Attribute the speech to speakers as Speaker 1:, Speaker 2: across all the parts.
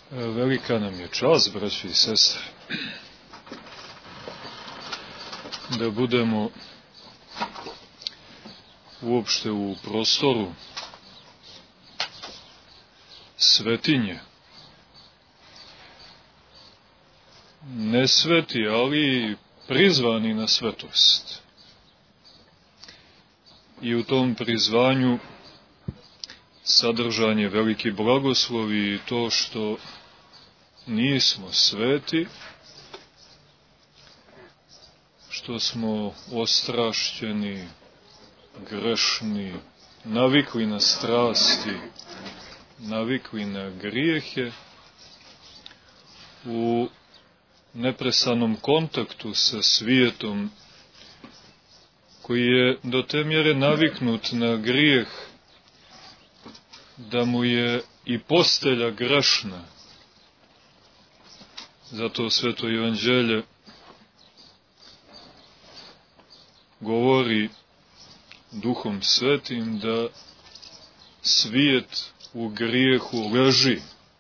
Speaker 1: Velika nam je čast, braći i sestre, da budemo uopšte u prostoru svetinje. Ne sveti, ali prizvani na svetost. I u tom prizvanju sadržan je veliki blagoslov i to što nismo sveti, što smo ostrašćeni, grešni, navikli na strasti, navikli na grijehe, u neprestanom kontaktu sa svijetom koji je do te mjere naviknut na grijeh da mu je i postelja grešna. Zato Sveto Evanđelje govori Duhom Svetim da svijet u grijehu leži,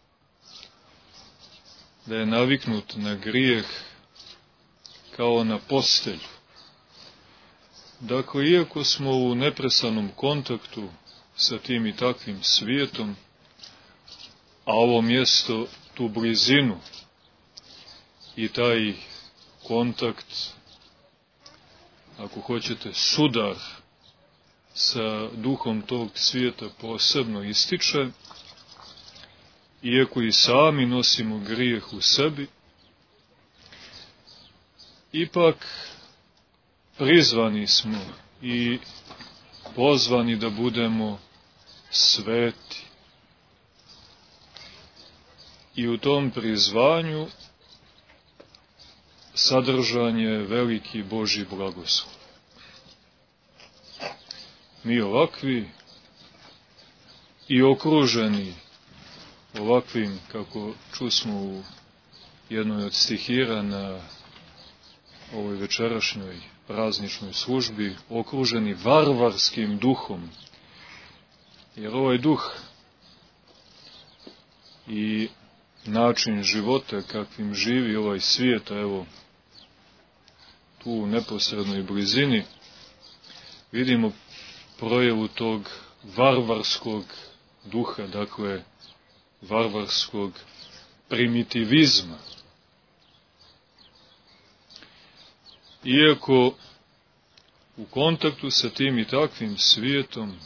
Speaker 1: da je naviknut na grijeh kao na postelju. Dakle, iako smo u neprestanom kontaktu sa tim i takvim svijetom, a ovo mjesto, tu blizinu i taj kontakt, ako hoćete, sudar sa duhom tog svijeta posebno ističe, iako i sami nosimo grijeh u sebi, ipak prizvani smo i pozvani da budemo sveti. I u tom prizvanju sadržan je veliki Božji blagoslov. Mi ovakvi i okruženi ovakvim, kako čusmo u jednoj od stihira na ovoj večerašnjoj prazničnoj službi, okruženi varvarskim duhom. Jer ovaj duh i način života kakvim živi ovaj svijet, a evo tu u neposrednoj blizini vidimo projavu tog varvarskog duha, dakle varvarskog primitivizma. Iako u kontaktu sa tim i takvim svijetom,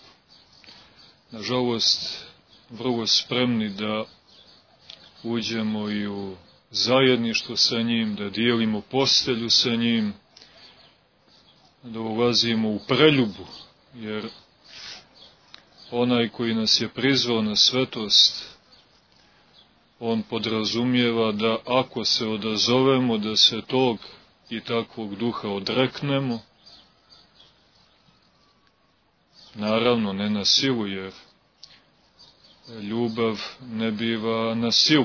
Speaker 1: nažalost, vrlo spremni da uđemo i u zajedništvo sa njim, da dijelimo postelju sa njim, da ulazimo u preljubu, jer onaj koji nas je prizvao na svetost, on podrazumijeva da ako se odazovemo, da se tog i takvog duha odreknemo, naravno ne na silu, jer ljubav ne biva na silu.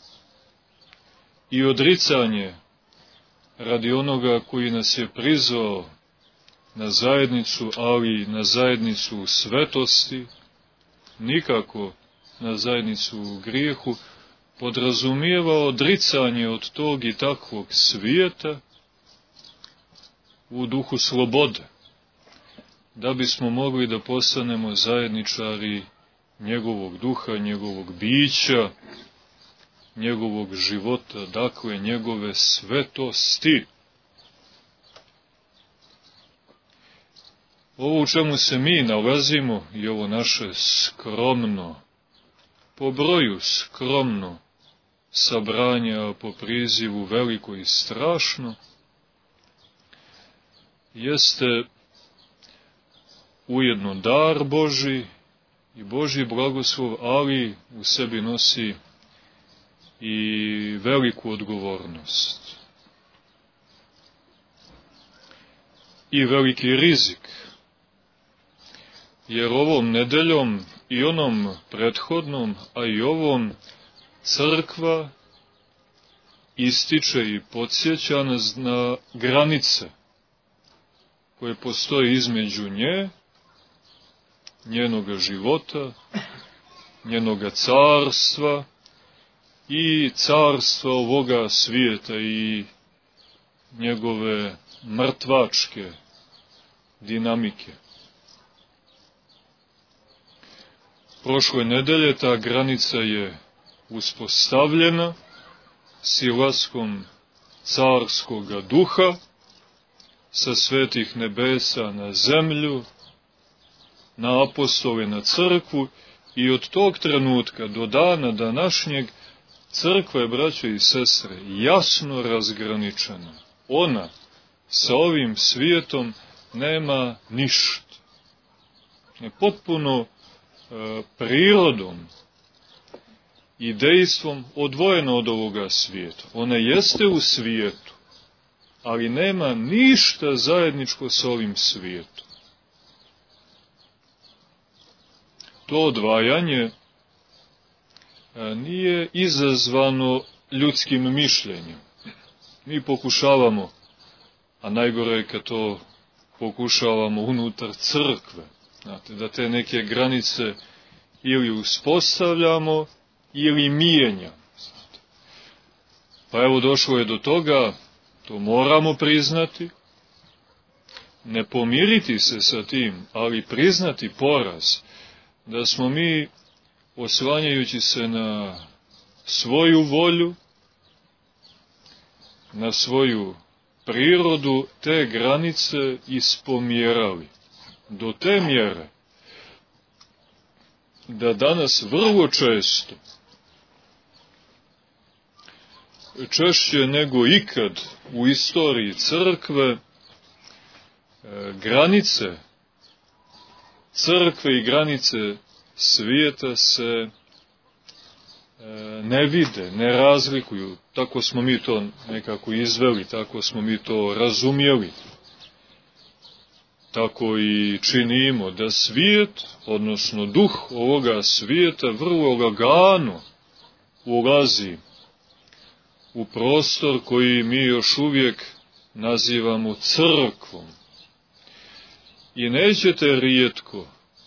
Speaker 1: I odricanje radi onoga koji nas je prizvao na zajednicu, ali na zajednicu u svetosti, nikako na zajednicu u grijehu, podrazumijeva odricanje od tog i takvog svijeta u duhu slobode, da bismo mogli da postanemo zajedničari njegovog duha, njegovog bića, njegovog života, dakle njegove svetosti. Ovo u čemu se mi nalazimo i ovo naše skromno, po broju skromno sabranja, po prizivu veliko i strašno, jeste ujedno dar Božji i Božji blagoslov, ali u sebi nosi i veliku odgovornost i veliki rizik. Jer ovom nedeljom i onom prethodnom, a i ovom, crkva ističe i podsjeća nas na granice koje postoje između nje, njenoga života, njenoga carstva i carstva ovoga svijeta i njegove mrtvačke dinamike. Prošle nedelje ta granica je uspostavljena silaskom carskoga duha sa svetih nebesa na zemlju, na apostole, na crkvu, i od tog trenutka do dana današnjeg crkva je, braćo i sestre, jasno razgraničena. Ona sa ovim svijetom nema ništa. Je potpuno prirodom i dejstvom odvojena od ovoga svijeta. Ona jeste u svijetu, ali nema ništa zajedničko sa ovim svijetom. To odvajanje nije izazvano ljudskim mišljenjem. Mi pokušavamo, a najgore je kad to pokušavamo unutar crkve, znate, da te neke granice ili uspostavljamo ili mijenjamo. Pa evo, došlo je do toga, to moramo priznati, ne pomiriti se sa tim, ali priznati poraz, da smo mi, oslanjajući se na svoju volju, na svoju prirodu, te granice ispomjerali. Do te mjere da danas vrlo često, češće nego ikad u istoriji crkve, granice crkve i granice svijeta se ne vide, ne razlikuju. Tako smo mi to nekako izveli, tako smo mi to razumjeli. Tako i činimo da svijet, odnosno duh ovoga svijeta, vrlo lagano ulazi u prostor koji mi još uvijek nazivamo crkvom. I nećete rijetko,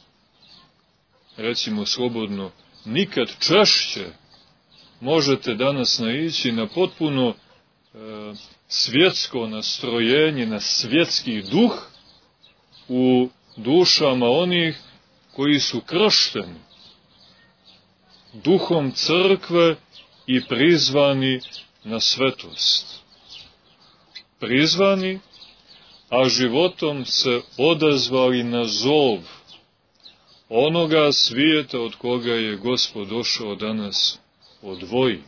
Speaker 1: recimo slobodno, nikad češće možete danas naići na potpuno svjetsko nastrojenje, na svjetski duh u dušama onih koji su kršteni duhom crkve i prizvani na svetost. Prizvani, a životom se odazvali na zov onoga svijeta od koga je Gospod došao da nas odvoji.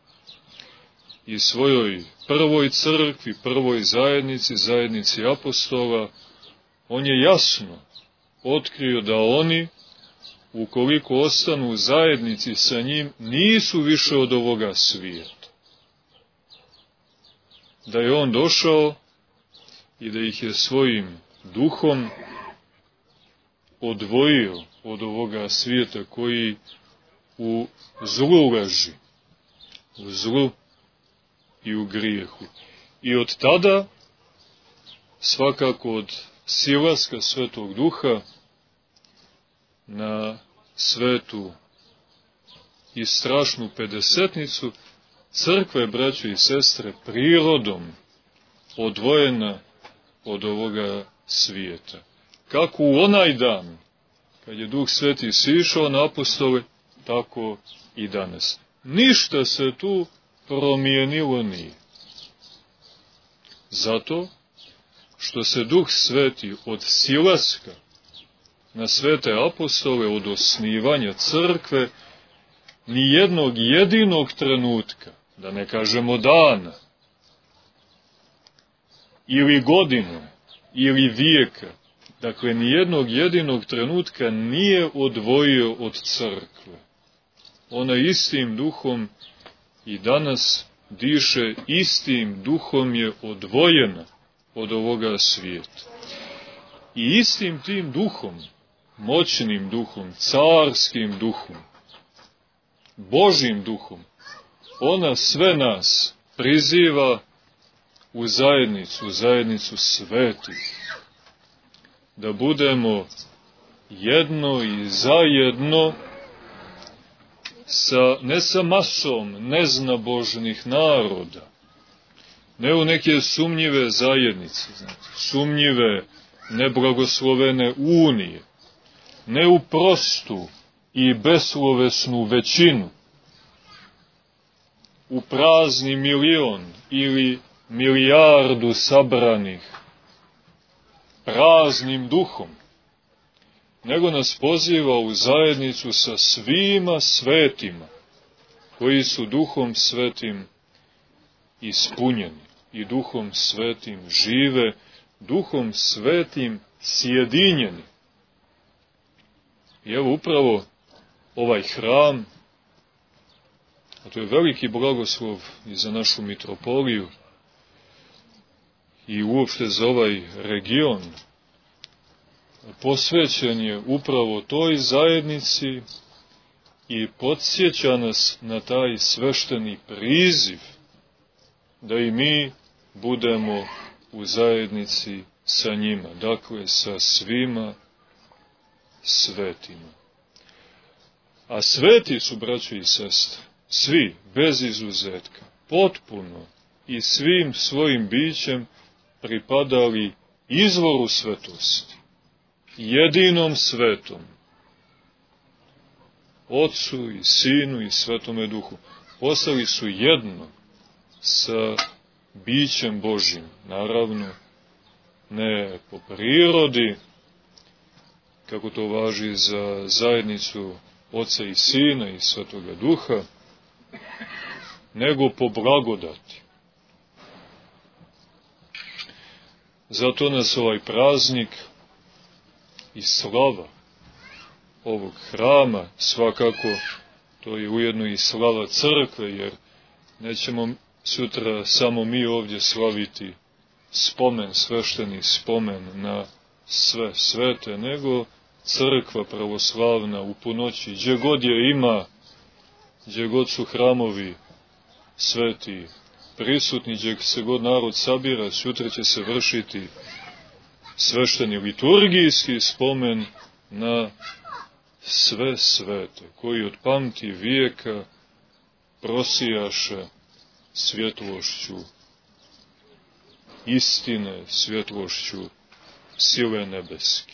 Speaker 1: I svojoj prvoj crkvi, prvoj zajednici, zajednici apostola, on je jasno otkrio da oni, ukoliko ostanu u zajednici sa njim, nisu više od ovoga svijeta. Da je on došao i da ih je svojim duhom odvojio od ovoga svijeta koji u zlu leži, u zlu i u grijehu. I od tada, svakako od silaska Svetog Duha na svetu i strašnu pedesetnicu, crkva je, braćo i sestre, prirodom odvojena od ovoga svijeta. Kako u onaj dan, kad je Duh Sveti sišao na apostole, tako i danas. Ništa se tu promijenilo nije. Zato što se Duh Sveti od silaska na svete apostole, od osnivanja crkve, ni jednog jedinog trenutka, da ne kažemo dana, ili godine, ili vijeka, dakle, ni jednog jedinog trenutka nije odvojio od crkve. Ona istim duhom i danas diše, istim duhom je odvojena od ovoga svijeta. I istim tim duhom, moćnim duhom, carskim duhom, Božjim duhom, ona sve nas priziva u zajednicu svetih, da budemo jedno i zajedno ne sa masom neznabožnih naroda, ne u neke sumnjive zajednice, sumnjive, neblagoslovene unije, ne u prostu i beslovesnu većinu, u prazni milion ili milijardu sabranih praznim duhom, nego nas poziva u zajednicu sa svima svetima, koji su duhom svetim ispunjeni i duhom svetim žive, duhom svetim sjedinjeni. I evo upravo ovaj hram, a to je veliki blagoslov i za našu mitropoliju i uopšte za ovaj region, posvećen je upravo toj zajednici i podsjeća nas na taj svešteni priziv da i mi budemo u zajednici sa njima, dakle sa svima svetima. A sveti su, braćo i sestre, svi, bez izuzetka, potpuno i svim svojim bićem pripadali izvoru svetosti, jedinom svetom, Otcu i Sinu i Svetome Duhu. Postali su jedno sa bićem Božjim, naravno, ne po prirodi, kako to važi za zajednicu Oca i Sina i Svetoga Duha, nego po blagodati. Zato nas ovaj praznik i slava ovog hrama, svakako to je ujedno i slava crkve, jer nećemo sutra samo mi ovdje slaviti spomen, svešteni spomen na sve svete, nego crkva pravoslavna u punoći, gdje god je ima, gdje god su hramovi sveti prisutni, gdje se god narod sabira, sutra će se vršiti svešteni liturgijski spomen na sve svete, koji od pamti vijeka prosijaše svjetlošću istine, svjetlošću sile nebeske.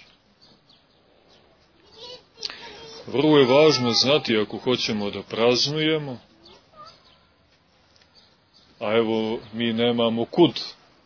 Speaker 1: Vrlo je važno znati, ako hoćemo da praznujemo, a evo mi nemamo kud,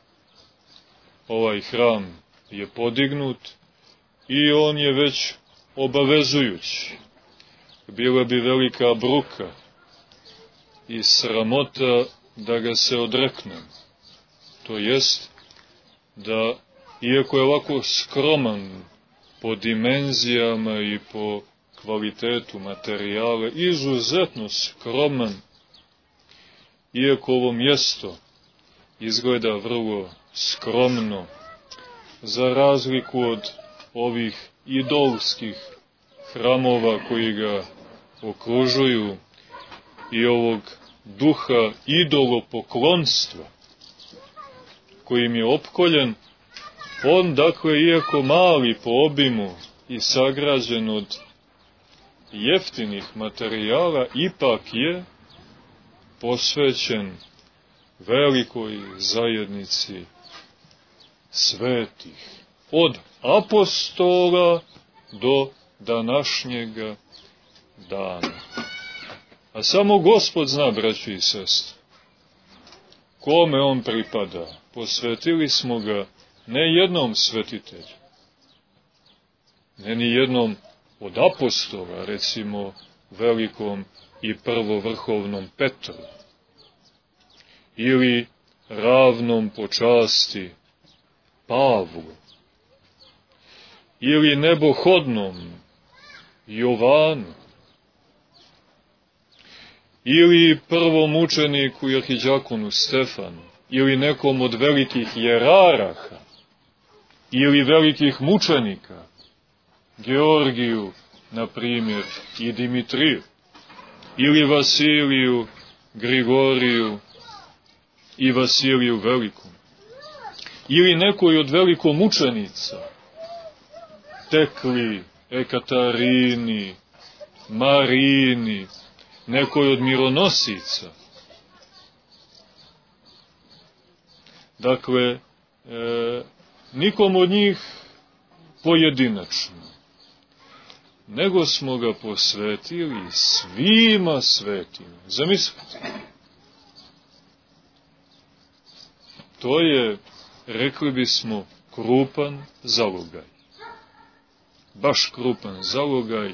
Speaker 1: ovaj hram je podignut i on je već obavezujući. Bila bi velika bruka i sramota da ga se odreknem. To jest da, iako je ovako skroman po dimenzijama i po kvalitetu materijale, izuzetno skroman, iako ovo mjesto izgleda vrlo skromno, za razliku od ovih idolskih hramova koji ga okružuju i ovog duha idolopoklonstva kojim je opkoljen, on, dakle, iako mali po obimu i sagrađen od jeftinih materijala, ipak je posvećen velikoj zajednici svetih, od apostola do današnjega dana. A samo Gospod zna, braći i sestre, kome on pripada. Posvetili smo ga ne jednom svetitelju, ne ni jednom od apostola, recimo velikom i prvovrhovnom Petru, ili ravnom po časti Pavlu, ili nebohodnom Jovanu, ili prvom učeniku i arhidjakonu Stefanu, ili nekom od velikih jeraraha, ili velikih mučenika, Georgiju, na primjer, i Dimitriju, ili Vasiliju, Grigoriju i Vasiliju Velikom, ili nekoj od velikomučenica, Tekli, Ekatarini, Marini, nekoj od mironosica. Dakle, nikom od njih pojedinačno, nego smo ga posvetili svima svetima. Zamislite. To je, rekli bismo, krupan zalogaj. Baš krupan zalogaj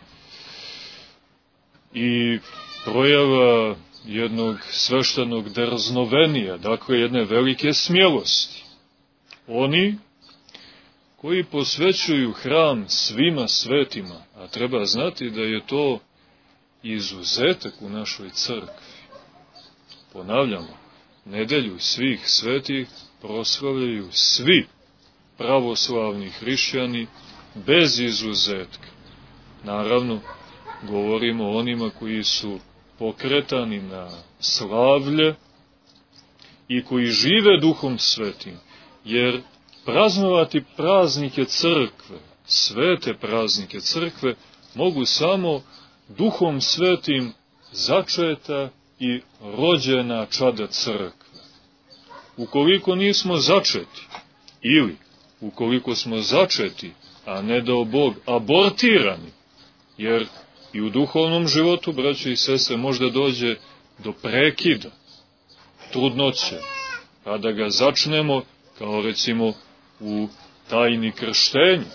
Speaker 1: i projava jednog sveštenog drznovenija, dakle jedne velike smjelosti. Oni koji posvećuju hram svima svetima, a treba znati da je to izuzetak u našoj crkvi. Ponavljamo, nedelju svih svetih proslavljaju svi pravoslavni hrišćani bez izuzetka. Naravno, govorimo o onima koji su pokretani na slavlje i koji žive Duhom Svetim, jer praznovati praznike crkve, svete praznike crkve, mogu samo Duhom Svetim začeta i rođena čada crkve. Ukoliko nismo začeti, ili ukoliko smo začeti, a ne dao Bog abortirani, jer i u duhovnom životu, braćo i sestre, možda dođe do prekida, trudnoće, pa da ga začnemo, kao recimo u tajni krštenja.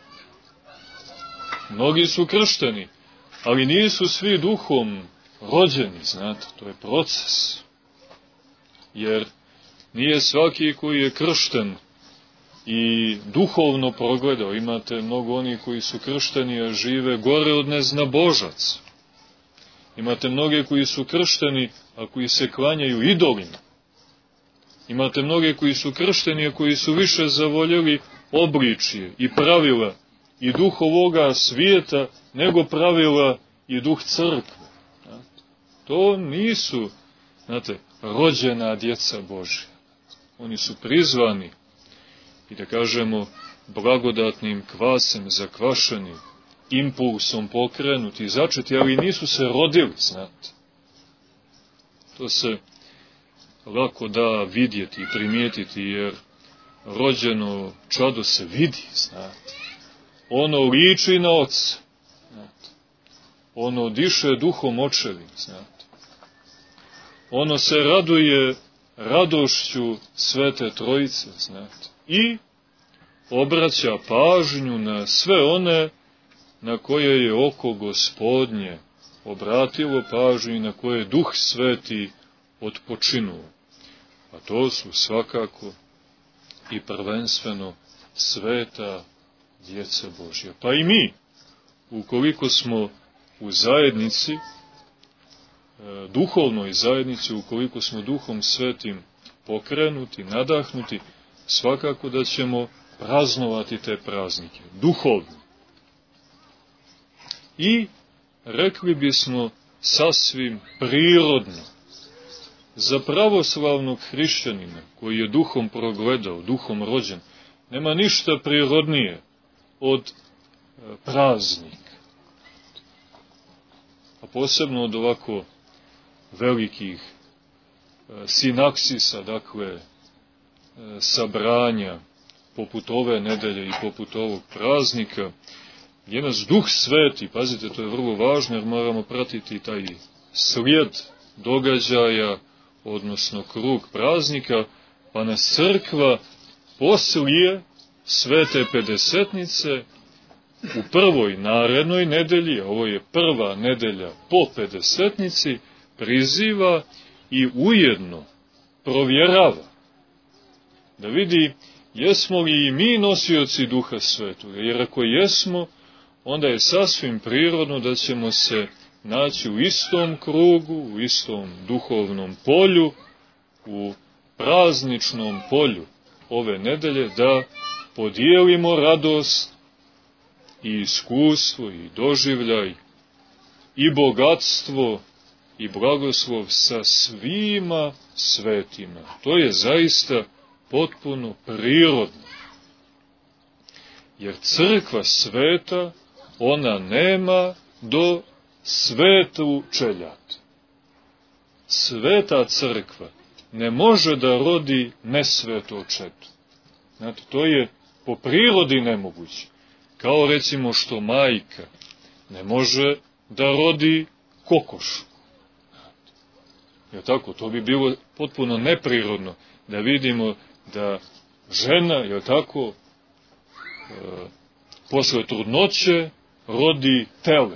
Speaker 1: Mnogi su kršteni, ali nisu svi duhom rođeni, znate, to je proces. Jer nije svaki koji je kršten i duhovno progledao. Imate mnogo onih koji su kršteni, a žive gore od neznabožaca. Imate mnoge koji su kršteni, a koji se klanjaju idolima. Imate mnoge koji su kršteni, a koji su više zavoljeli obličje i pravila i duh ovoga svijeta, nego pravila i duh crkve. To nisu, znate, rođena djeca Božja. Oni su prizvani i da kažemo blagodatnim kvasem zakvašeni, impulsom pokrenuti i začeti, ali nisu se rodili, znate. To se lako da vidjeti i primijetiti, jer rođeno čado se vidi, znate. Ono liči na oca, znate. Ono diše duhom očevim, znate. Ono se raduje radošću Svete Trojice, znate. I obraća pažnju na sve one na koje je oko Gospodnje obratilo pažnju i na koje je Duh Sveti odpočinuo. A to su svakako i prvenstveno sveta djeca Božja. Pa i mi, ukoliko smo u zajednici, duhovnoj zajednici, ukoliko smo Duhom Svetim pokrenuti, nadahnuti, svakako da ćemo praznovati te praznike, duhovno. I rekli bismo sasvim prirodno, za pravoslavnog hrišćanina koji je duhom progledao, duhom rođen, nema ništa prirodnije od praznika. A posebno od ovako velikih sinaksisa, dakle, sabranja, poput ove nedelje i poput ovog praznika, gdje nas Duh Sveti, pazite, to je vrlo važno, jer moramo pratiti taj slijed događaja, odnosno krug praznika, pa nas crkva poslije Svete Pedesetnice u prvoj narednoj nedelji, a ovo je prva nedelja po Pedesetnici, priziva i ujedno provjerava da vidi jesmo li i mi nosioci Duha Svetoga, jer ako jesmo, onda je sasvim prirodno da ćemo se naći u istom krugu, u istom duhovnom polju, u prazničnom polju ove nedelje, da podijelimo radost i iskustvo i doživljaj i bogatstvo i blagoslov sa svima svetima. To je zaista potpuno prirodno. Jer crkva sveta, ona nema do svetu čeljad. Sveta crkva ne može da rodi nesveto čedo. Znate, to je po prirodi nemoguće. Kao recimo što majka ne može da rodi kokošu. Je tako? To bi bilo potpuno neprirodno da vidimo da žena, je tako, posle trudnoće rodi tele.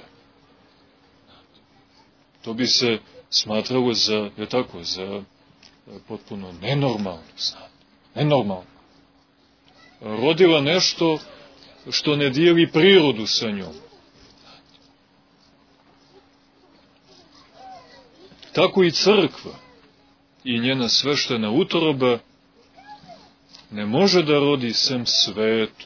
Speaker 1: To bi se smatralo za, je tako, za potpuno nenormalno. Nenormalno. Rodila nešto što ne dijeli prirodu sa njom. Tako i crkva i njena sveštena utroba ne može da rodi sem svetu.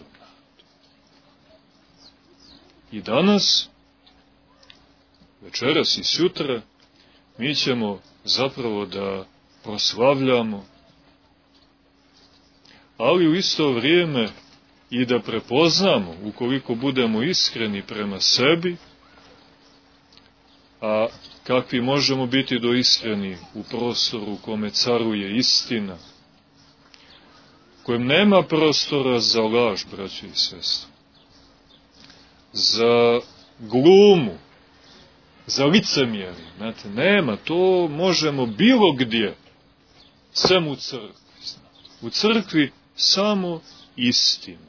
Speaker 1: I danas, večeras i sutra, mi ćemo zapravo da proslavljamo, ali u isto vrijeme i da prepoznamo, ukoliko budemo iskreni prema sebi, a kakvi možemo biti do iskreni u prostoru u kome caruje istina, kojem nema prostora za laž, braći i sestre, za glumu, za licemjerje. Znate, nema, to možemo bilo gdje, sem u crkvi. U crkvi samo istina.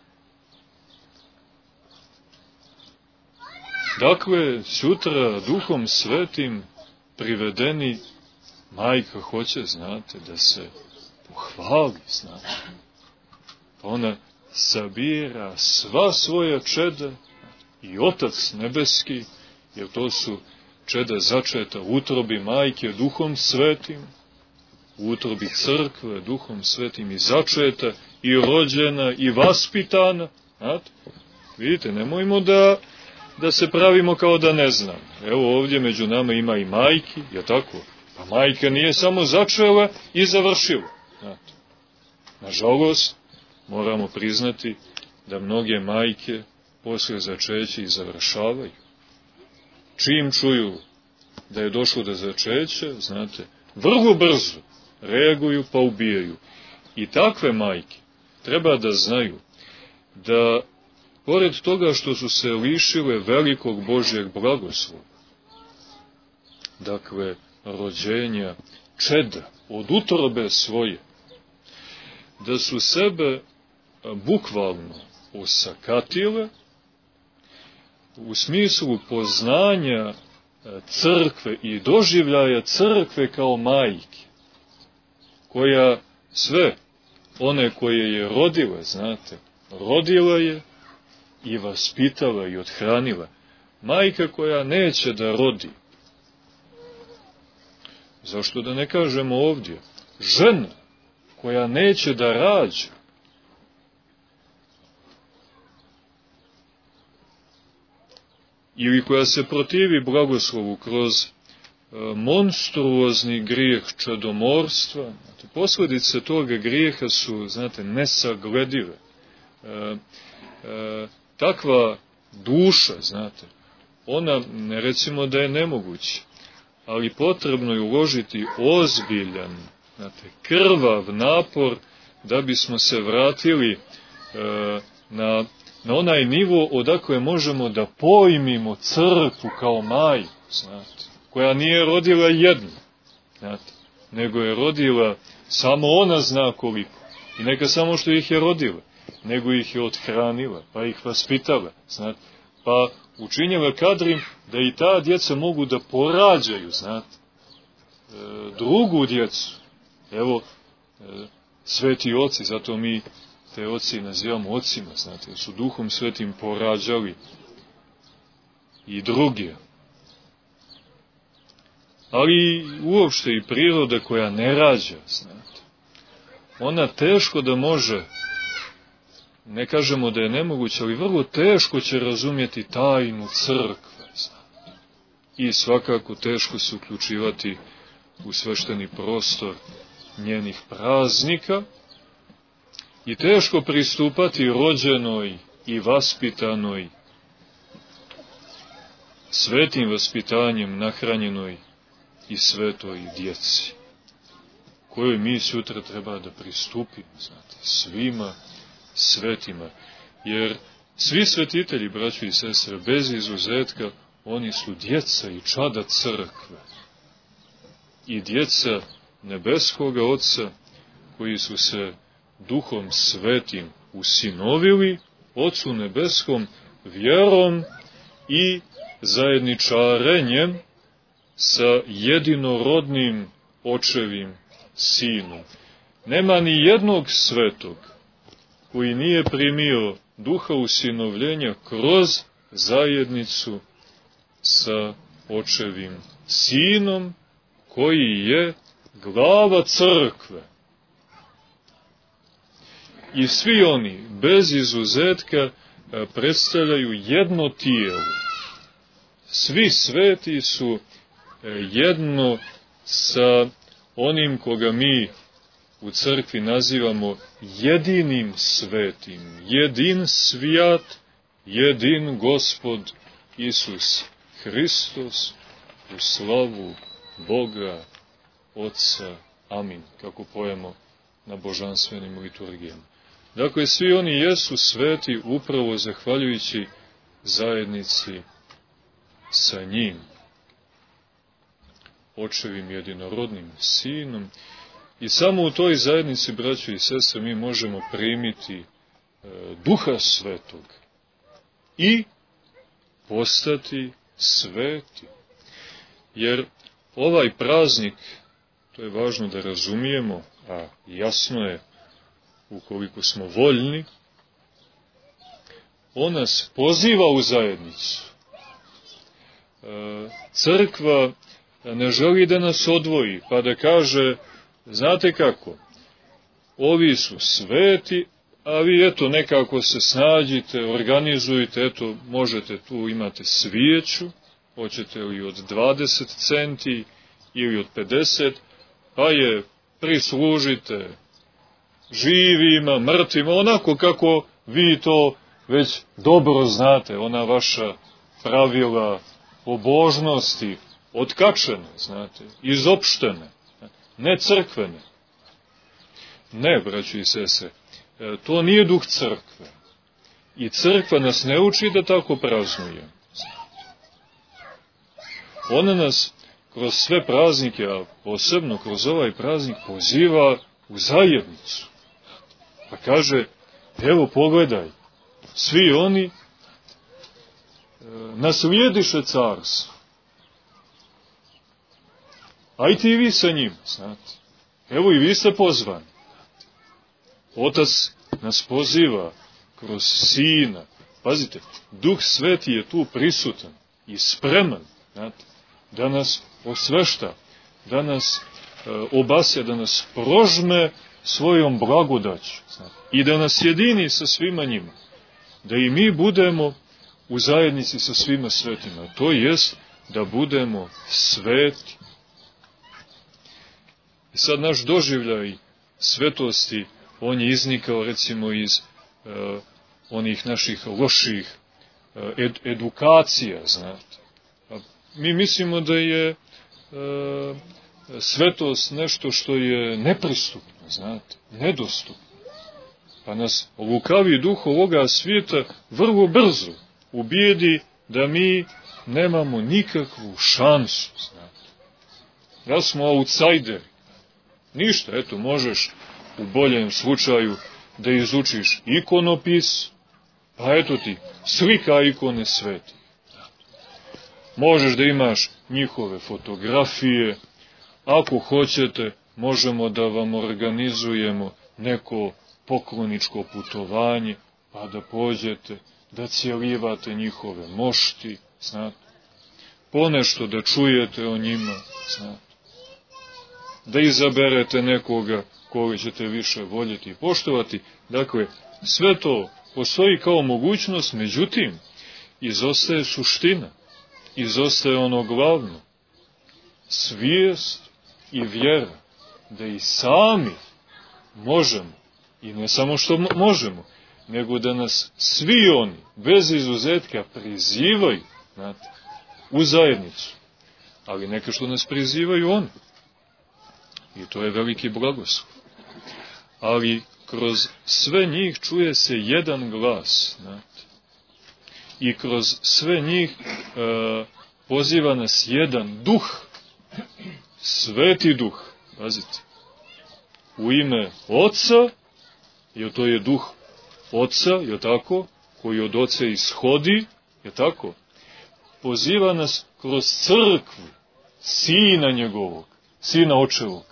Speaker 1: Dakle, sutra Duhom Svetim privedeni, majka hoće, znate, da se pohvali, znate. Pa ona sabira sva svoja čeda i Otac Nebeski, jer to su čeda začeta u utrobi majke Duhom Svetim, u utrobi crkve Duhom Svetim i začeta, i rođena, i vaspitana. Znate? Vidite, nemojmo da se pravimo kao da ne znam. Evo ovdje među nama ima i majki, je tako? Pa majka nije samo začela i završila. Znate? Nažalost, moramo priznati da mnoge majke posle začeća i završavaju. Čim čuju da je došlo do začeća, znate, vrlo brzo reaguju pa ubijaju. I takve majke treba da znaju da, pored toga što su se lišile velikog Božjeg blagoslova, dakle, rođenja čeda od utrobe svoje, da su sebe bukvalno osakatile u smislu poznanja crkve i doživljaja crkve kao majke, koja sve one koje je rodila, znate, rodila je i vaspitala i othranila. Majka koja neće da rodi. Zašto da ne kažemo ovdje? Žena koja neće da rađa. Ili koja se protivi blagoslovu kroz monstruozni grijeh čedomorstva. Posledice toga grijeha su, znate, nesagledive. Takva duša, znate, ona, ne recimo da je nemoguće, ali potrebno je uložiti ozbiljan, znate, krvav napor da bismo se vratili na onaj nivo odakle možemo da pojmimo crkvu kao majku, znate, koja nije rodila jednu, znate, nego je rodila, samo ona zna koliko, i neka samo što ih je rodila, nego ih je othranila, pa ih vaspitala, znate, pa učinjela kadrim da i ta djeca mogu da porađaju, znate, drugu djecu. Evo, sveti oci, zato mi te oci nazivamo ocima, znate, su Duhom Svetim porađali i druge. Ali uopšte i priroda koja ne rađa, znate, ona teško da može, ne kažemo da je nemoguće, ali vrlo teško će razumjeti tajnu crkve, znate, i svakako teško se uključivati u svešteni prostor njenih praznika i teško pristupati rođenoj i vaspitanoj svetim vaspitanjem nahranjenoj i svetoj djeci, kojoj mi sutra treba da pristupimo, znate, svima svetima. Jer svi svetitelji, braćo i sestre, bez izuzetka, oni su djeca i čada crkve. I djeca nebeskoga Oca, koji su se Duhom Svetim usinovili, Ocu nebeskom, vjerom i zajedničarenjem sa jedinorodnim očevim Sinom. Nema ni jednog svetog koji nije primio duha usinovljenja kroz zajednicu sa očevim Sinom, koji je glava crkve. I svi oni, bez izuzetka, predstavljaju jedno tijelo. Svi sveti su jedno sa onim koga mi u crkvi nazivamo jedinim svetim, jedin svijat, jedin Gospod Isus Hristos, u slavu Boga Otca. Amin, kako pojemo na božanstvenim liturgijama. Dakle, svi oni jesu sveti upravo zahvaljujući zajednici sa njim, očevim jedinorodnim Sinom. I samo u toj zajednici, braćo i sestre, mi možemo primiti Duha Svetog i postati sveti. Jer ovaj praznik, to je važno da razumijemo, a jasno je ukoliko smo voljni, on nas poziva u zajednicu. Crkva ne želi da nas odvoji, pa da kaže, znate kako, ovi su sveti, a vi eto nekako se snađite, organizujte, eto možete tu imate svijeću, hoćete li od 20 centi ili od 50, pa je prislužite živima, mrtvima, onako kako vi to već dobro znate, ona vaša pravila pobožnosti, otkačene, znate, izopštene, ne crkvene. Ne, braćo i sestre, to nije duh crkve. I crkva nas ne uči da tako praznuje. Ona nas kroz sve praznike, a posebno kroz ovaj praznik, poziva u zajednicu. Pa kaže, evo pogledaj, svi oni naslijediše carstvo. Ajte i vi sa njim, znate. Evo i vi ste pozvani. Otac nas poziva kroz Sina. Pazite, Duh Sveti je tu prisutan i spreman, znate, da nas osvešta, da nas obasja, da nas prožme svojom blagodaću, znate, i da nas jedini sa svima njima, da i mi budemo u zajednici sa svima svetima, to jest da budemo sveti. I sad naš doživljaj svetosti, on je iznikao recimo iz onih naših loših edukacija, znate. Mi mislimo da je svetost nešto što je nepristupno, znate, nedostupno. Pa nas lukavi duh ovoga svijeta vrlo brzo ubijedi da mi nemamo nikakvu šansu, znate. Da smo outsideri. Ništa, eto, možeš u boljem slučaju da izučiš ikonopis, pa eto ti, slika ikone sveti. Možeš da imaš njihove fotografije, ako hoćete, možemo da vam organizujemo neko pokloničko putovanje, pa da pođete, da cijelivate njihove mošti, znate, ponešto da čujete o njima, znate, da izaberete nekoga koga ćete više voljeti i poštovati. Dakle, sve to postoji kao mogućnost, međutim, izostaje suština, izostaje ono glavno, svijest i vjera, da i sami možemo, i ne samo što možemo, nego da nas svi oni, bez izuzetka, prizivaju, znate, u zajednicu. Ali neka što nas prizivaju oni. I to je veliki blagoslov. Ali kroz sve njih čuje se jedan glas. Znate. I kroz sve njih poziva nas jedan duh. Sveti duh. Pazite. U ime Oca, jer to je duh Oca, je tako, koji od Oca ishodi, je tako, poziva nas kroz crkvu, Sina njegovog, Sina Očevog.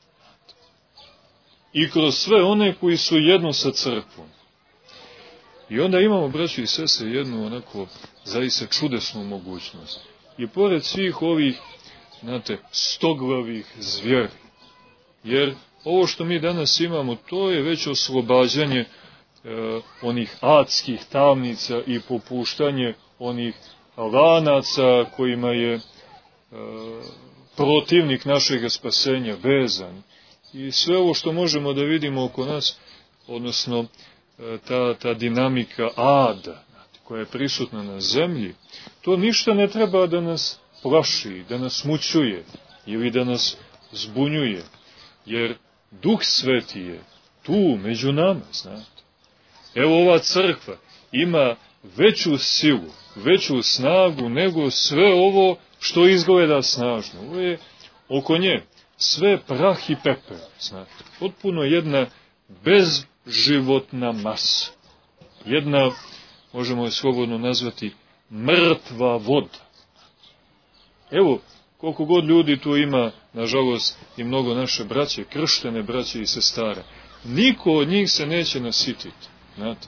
Speaker 1: I kroz sve one koji su jedno sa crkvom. I onda imamo, braći i sestre, jednu onako zaista čudesnu mogućnost. I pored svih ovih, znate, stoglavih zvijeri, jer ovo što mi danas imamo, to je već oslobađanje onih adskih tamnica i popuštanje onih lanaca kojima je protivnik našeg spasenja vezan. I sve ovo što možemo da vidimo oko nas, odnosno ta dinamika ada koja je prisutna na zemlji, to ništa ne treba da nas plaši, da nas mućuje ili da nas zbunjuje, jer Duh Sveti je tu među nama, znate. Evo ova crkva ima veću silu, veću snagu nego sve ovo što izgleda snažno. Ovo je oko nje sve prah i pepel, znate. Potpuno jedna bezživotna masa. Jedna, možemo je slobodno nazvati, mrtva voda. Evo, koliko god ljudi tu ima, nažalost, i mnogo naše braće, krštene braće i sestara, niko od njih se neće nasititi, znate.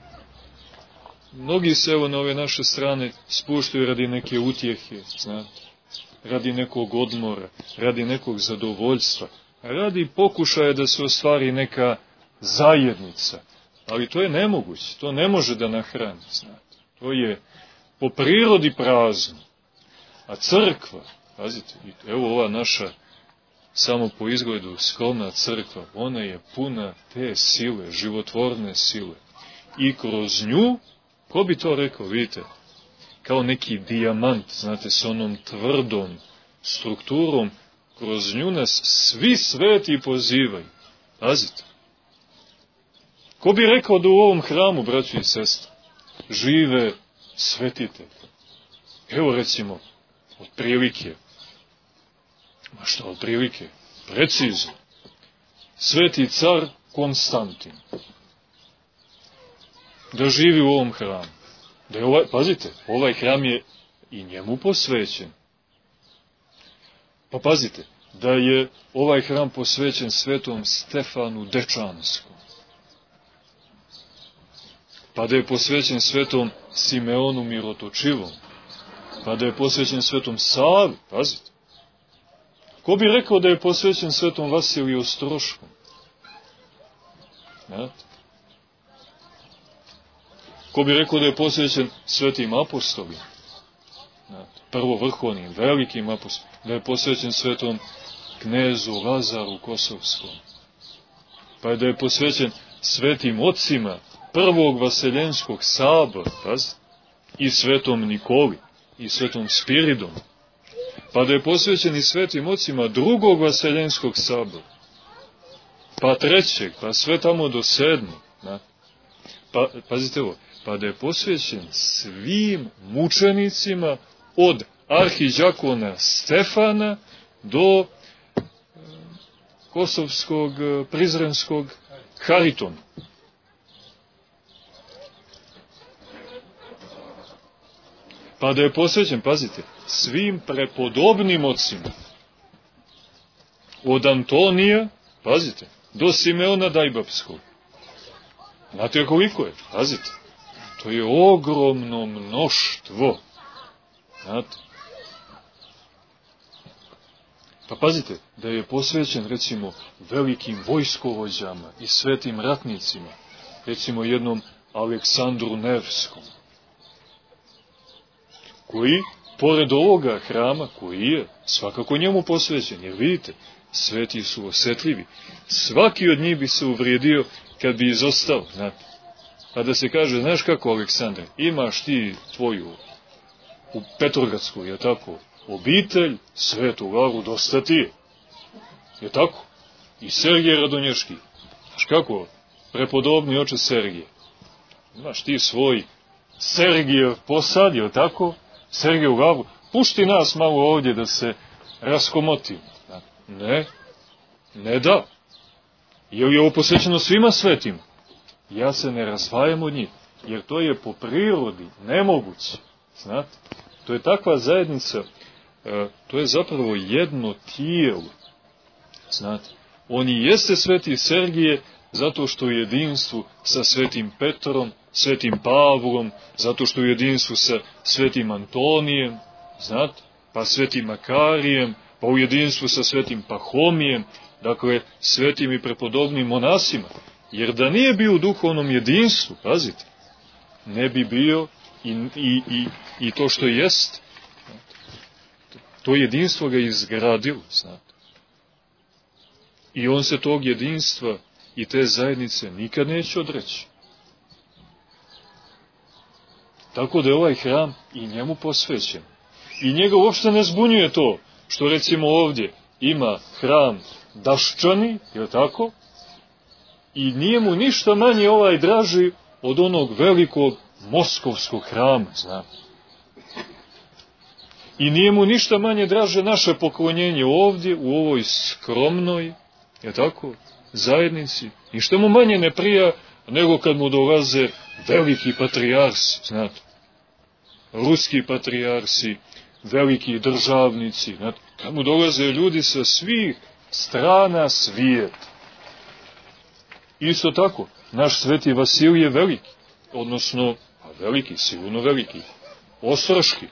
Speaker 1: Mnogi se, evo, na ove naše strane spuštaju radi neke utjehe, znate, radi nekog odmora, radi nekog zadovoljstva, radi pokušaja da se ostvari neka zajednica, ali to je nemoguće, to ne može da nahrani, znate, to je po prirodi prazno, a crkva, pazite, evo ova naša, samo po izgledu skromna crkva, ona je puna te sile, životvorne sile. I kroz nju, ko bi to rekao, vidite, kao neki dijamant, znate, s onom tvrdom strukturom, kroz nju nas svi sveti pozivaju. Pazite. Ko bi rekao da u ovom hramu, braći i sestre, žive svetitelji? Evo recimo, otprilike, ma šta otprilike, precizno, sveti car Konstantin, da živi u ovom hramu. Da je pazite, ovaj hram je i njemu posvećen. Pa pazite, da je ovaj hram posvećen svetom Stefanu Dečanskom. Pa da je posvećen svetom Simeonu Mirotočivom. Pa da je posvećen svetom Savi, pazite. Ko bi rekao da je posvećen svetom Vasiliju Ostroškom? Znate? Ko bi rekao da je posvećen svetim apostolima? Znate? Prvovrhovnim, velikim apostolima. Da je posvećen svetom knezu Lazaru Kosovskom. Pa da je posvećen svetim ocima prvog Vaseljenskog sabora, pazite, i svetom Nikoli, i svetom Spiridom. Pa da je posvećen i svetim ocima drugog Vaseljenskog sabora, pa trećeg, pa sve tamo do 7. Pa, pazite ovo, pa da je posvećen svim mučenicima od arhiđakona Stefana do kosovskog, prizrenskog Haritona. Pa da je posvećen, pazite, svim prepodobnim ocima. Od Antonija, pazite, do Simeona Dajbapskog. Znate koliko je? Pazite, to je ogromno mnoštvo. Znate? Pa pazite, da je posvećen, recimo, velikim vojskovođama i svetim ratnicima, recimo jednom Aleksandru Nevskom, koji, pored ovoga hrama, koji je svakako njemu posvećen, jer vidite, sveti su osjetljivi. Svaki od njih bi se uvrijedio kad bi izostao, znate. Pa da se kaže, znaš kako, Aleksandar, imaš ti tvoju u Petrogradsku, je tako? Obitelj Svetog Aru dosta ti je. Je tako? I Sergije Radonješki. Znaš kako? Prepodobni oče Sergije. Imaš ti svoj Sergijev posad, je tako? Sergijev Aru. Pušti nas malo ovdje da se raskomotimo. Ne. Ne da. Jer je ovo posvećeno svima svetima. Ja se ne razdvajam od njih. Jer to je po prirodi nemoguće. Znate? To je takva zajednica, to je zapravo jedno tijelo. Znate? On i jeste sveti Sergije zato što u jedinstvu sa svetim Petrom, svetim Pavlom, zato što u jedinstvu sa svetim Antonijem, znate? Pa svetim Makarijem, pa u jedinstvu sa svetim Pahomijem, dakle svetim i prepodobnim monasima. Jer da nije bio u duhovnom jedinstvu, pazite, ne bi bio i to što jest. To jedinstvo ga izgradilo, znate. I on se tog jedinstva i te zajednice nikad neće odreći. Tako da je ovaj hram i njemu posvećen. I njega uopšte ne zbunjuje to, što recimo ovdje ima hram Daščani, je tako? I nije mu ništa manje draži od onog velikog moskovskog hrama, znate. I nije mu ništa manje draže naše poklonjenje ovdje, u ovoj skromnoj, je tako, zajednici. Ništa mu manje ne prija nego kad mu dolaze veliki patrijarsi, znate. Ruski patrijarsi, veliki državnici, znate. Kad mu dolaze ljudi sa svih strana svijeta. Isto tako, naš sveti Vasilije veliki, odnosno, veliki, sigurno veliki, Ostroški.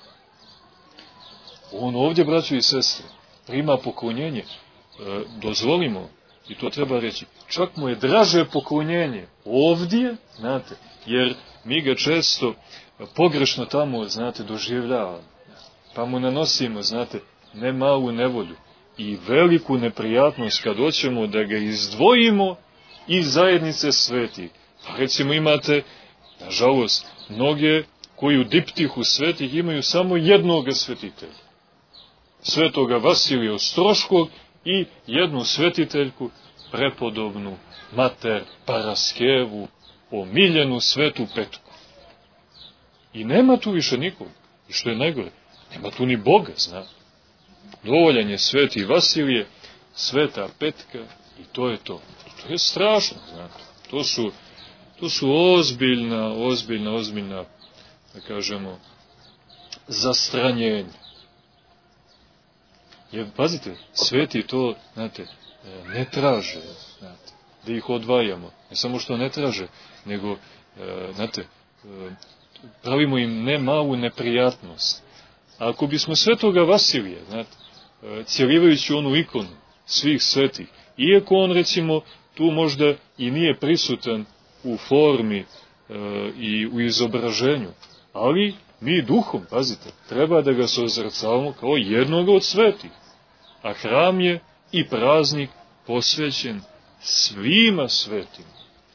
Speaker 1: On ovdje, braćo i sestre, prima poklonjenje. Dozvolimo, i to treba reći, čak mu je draže poklonjenje ovdje, znate, jer mi ga često pogrešno tamo, znate, doživljavamo. Pa mu nanosimo, znate, ne malu nevolju i veliku neprijatnost kad hoćemo da ga izdvojimo iz zajednice svetih. Pa recimo imate, nažalost, mnoge koji u diptihu svetih imaju samo jednoga svetitelja. Svetoga Vasilija Ostroškog i jednu svetiteljku, prepodobnu mater Paraskevu, omiljenu svetu Petku. I nema tu više nikog. I što je najgore, nema tu ni Boga, zna. Dovoljan je sveti Vasilije, sveta Petka i to je to. To je strašno, znate. To su ozbiljna, da kažemo, zastranjenja. Jer, pazite, sveti to, znate, ne traže, znate, da ih odvajamo. Ne samo što ne traže, nego, znate, pravimo im ne malu neprijatnost. A ako bismo svetoga Vasilija, znate, cjelivajući onu ikonu svih svetih, iako on, recimo, tu možda i nije prisutan u formi i u izobraženju, ali mi duhom, pazite, treba da ga sozrcavamo kao jednog od svetih. A hram je i praznik posvećen svima svetim.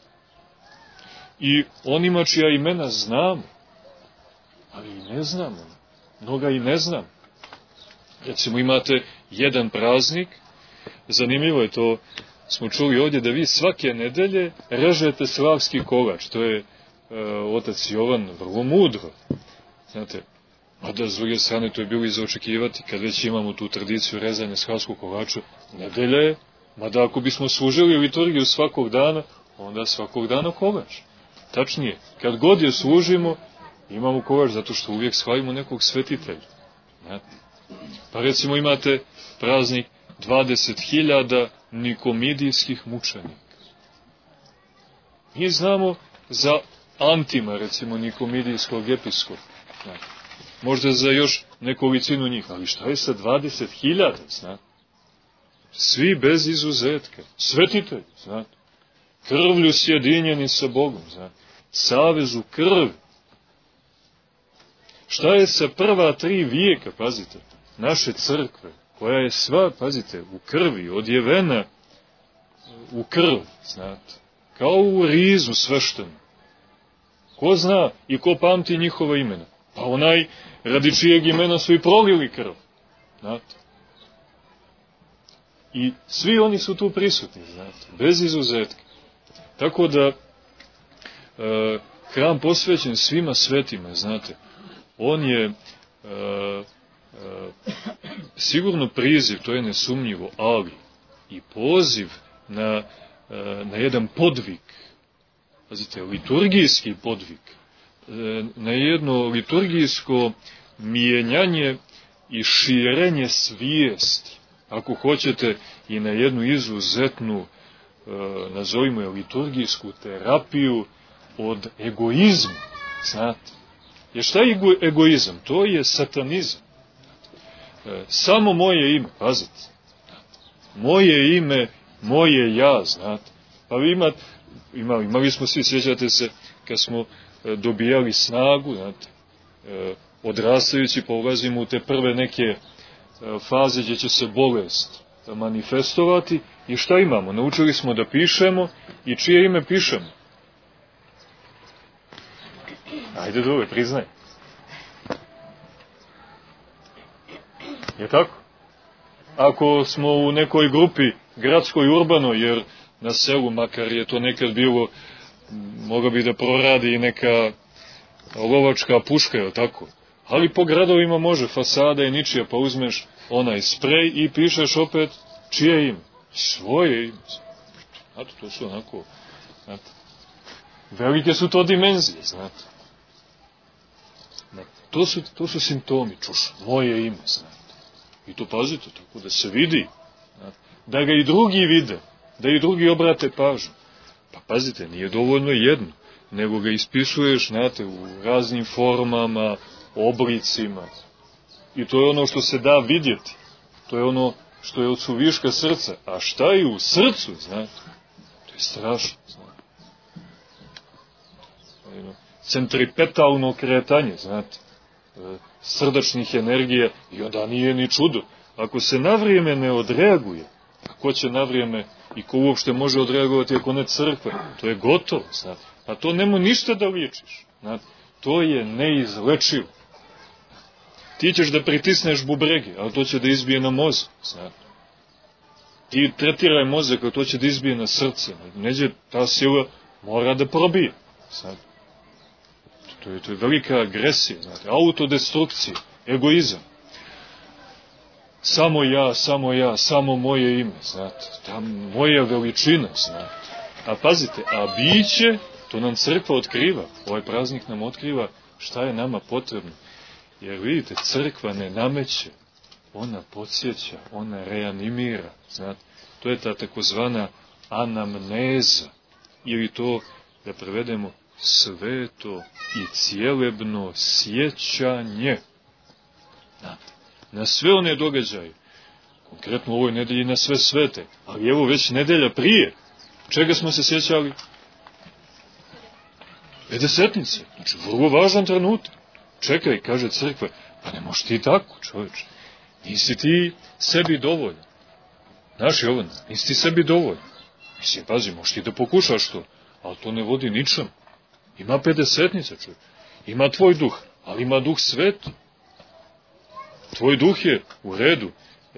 Speaker 1: I onima čija imena znamo, ali i ne znamo, mnoga i ne znam. Recimo imate jedan praznik, zanimljivo je to, smo čuli ovdje da vi svake nedelje režete slavski kolač, to je otac Jovan vrlo mudro. Znate, a da s druge strane to je bilo i za očekivati, kad već imamo tu tradiciju rezanja slavskog kolača, nedelja je, mada ako bismo služili liturgiju svakog dana, onda svakog dana kolač. Tačnije, kad god je služimo, imamo kolač zato što uvijek slavimo nekog svetitelja. Znate? Pa recimo imate praznik 20.000 nikomidijskih mučenika. Mi znamo za Antima, recimo nikomidijskog episkopa. Znate? Možda za još nekolicinu njih, ali šta je sa 20.000, znate? Svi bez izuzetka, svetitelji, znate? Krvlju sjedinjeni sa Bogom, znate? Savezu krvi. Šta je sa prva 3 vijeka, pazite, naše crkve, koja je sva, pazite, u krvi, odjevena u krv, znate, kao u rizu sveštenu. Ko zna i ko pamti njihova imena? Pa onaj radi čijeg imena su i prolili krv. Znate. I svi oni su tu prisutni, znate, bez izuzetka. Tako da hram posvećen svima svetima, znate, on je sigurno priziv, to je nesumnjivo, ali i poziv na jedan podvig, pazite, liturgijski podvig, na jedno liturgijsko mijenjanje i širenje svijesti, ako hoćete, i na jednu izuzetnu, nazovimo je, liturgijsku terapiju od egoizma, znate. Jer šta je egoizam? To je satanizam. Samo moje ime, pazite. Moje ime, moje ja, znate. Pa vi imali smo svi, sjećate se, kad smo dobijali snagu, znate, odrastajući, pa ulazimo u te prve neke faze gdje će se bolest manifestovati. I šta imamo? Naučili smo da pišemo i čije ime pišemo? Ajde dole, priznaj. Je tako? Ako smo u nekoj grupi gradskoj, urbanoj, jer na selu, makar je to nekad bilo, mogla bi da proradi i neka lovačka puška, je tako? Ali po gradovima može, fasada je ničija, pa uzmeš onaj sprej i pišeš opet čije ime? Svoje ime. Znate, to su onako, znate, velike su to dimenzije, znate. To su simptomi, čuš, moje ime, znate. I to pazite, tako da se vidi, znate, da ga i drugi vide, da i drugi obrate pažnju. Pa pazite, nije dovoljno jedno, nego ga ispisuješ, znate, u raznim formama, oblicima. I to je ono što se da vidjeti. To je ono što je od suviška srca. A šta je u srcu, znate? To je strašno, znate. Centripetalno kretanje, znate, srdačnih energija, i onda nije ni čudo. Ako se na vrijeme ne odreaguje, ko će na vrijeme i ko uopšte može odreagovati ako ne crkva, to je gotovo, znate. A to nemo ništa da liječiš, znate. To je neizlečivo. Ti ćeš da pritisneš bubrege, ali to će da izbije na mozak, znate. Ti tretiraj mozak, ali to će da izbije na srce. Neđe ta sila mora da probije, znate. To je velika agresija, znate, autodestrukcija, egoizam. Samo ja, samo moje ime, znate, ta moja veličina, znate. A pazite, a biće, to nam crkva otkriva, ovaj praznik nam otkriva šta je nama potrebno. Jer vidite, crkva ne nameće, ona podsjeća, ona reanimira, znate. To je ta takozvana anamneza, ili to, da prevedemo, sveto i cijelebno sjećanje. Na sve one događaje, konkretno u ovoj nedelji na sve svete, ali evo već nedelja prije, čega smo se sjećali? Pedesetnice, znači vrlo važan trenutak. Čekaj, kaže crkva, pa ne možeš ti tako, čovječe, nisi ti sebi dovoljan. Znaš, Jovan, nisi ti sebi dovoljan. Mislim, pazi, možeš ti da pokušaš to, ali to ne vodi ničem. Ima pedesetnica, čovječ. Ima tvoj duh, ali ima duh sveti. Tvoj duh je u redu.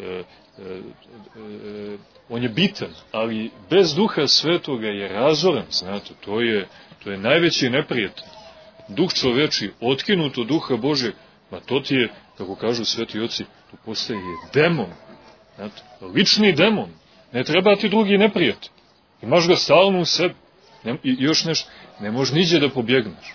Speaker 1: On je bitan, ali bez duha svetoga je razoran, znate. To je najveći neprijatelj. Duh čoveči, otkinut od duha Božeg, ma to ti je, kako kažu sveti oci, to postaje demon. Znate, lični demon. Ne treba ti drugi neprijatelj. Imaš ga stalno u sebi. I još nešto, ne možeš niđe da pobjegneš.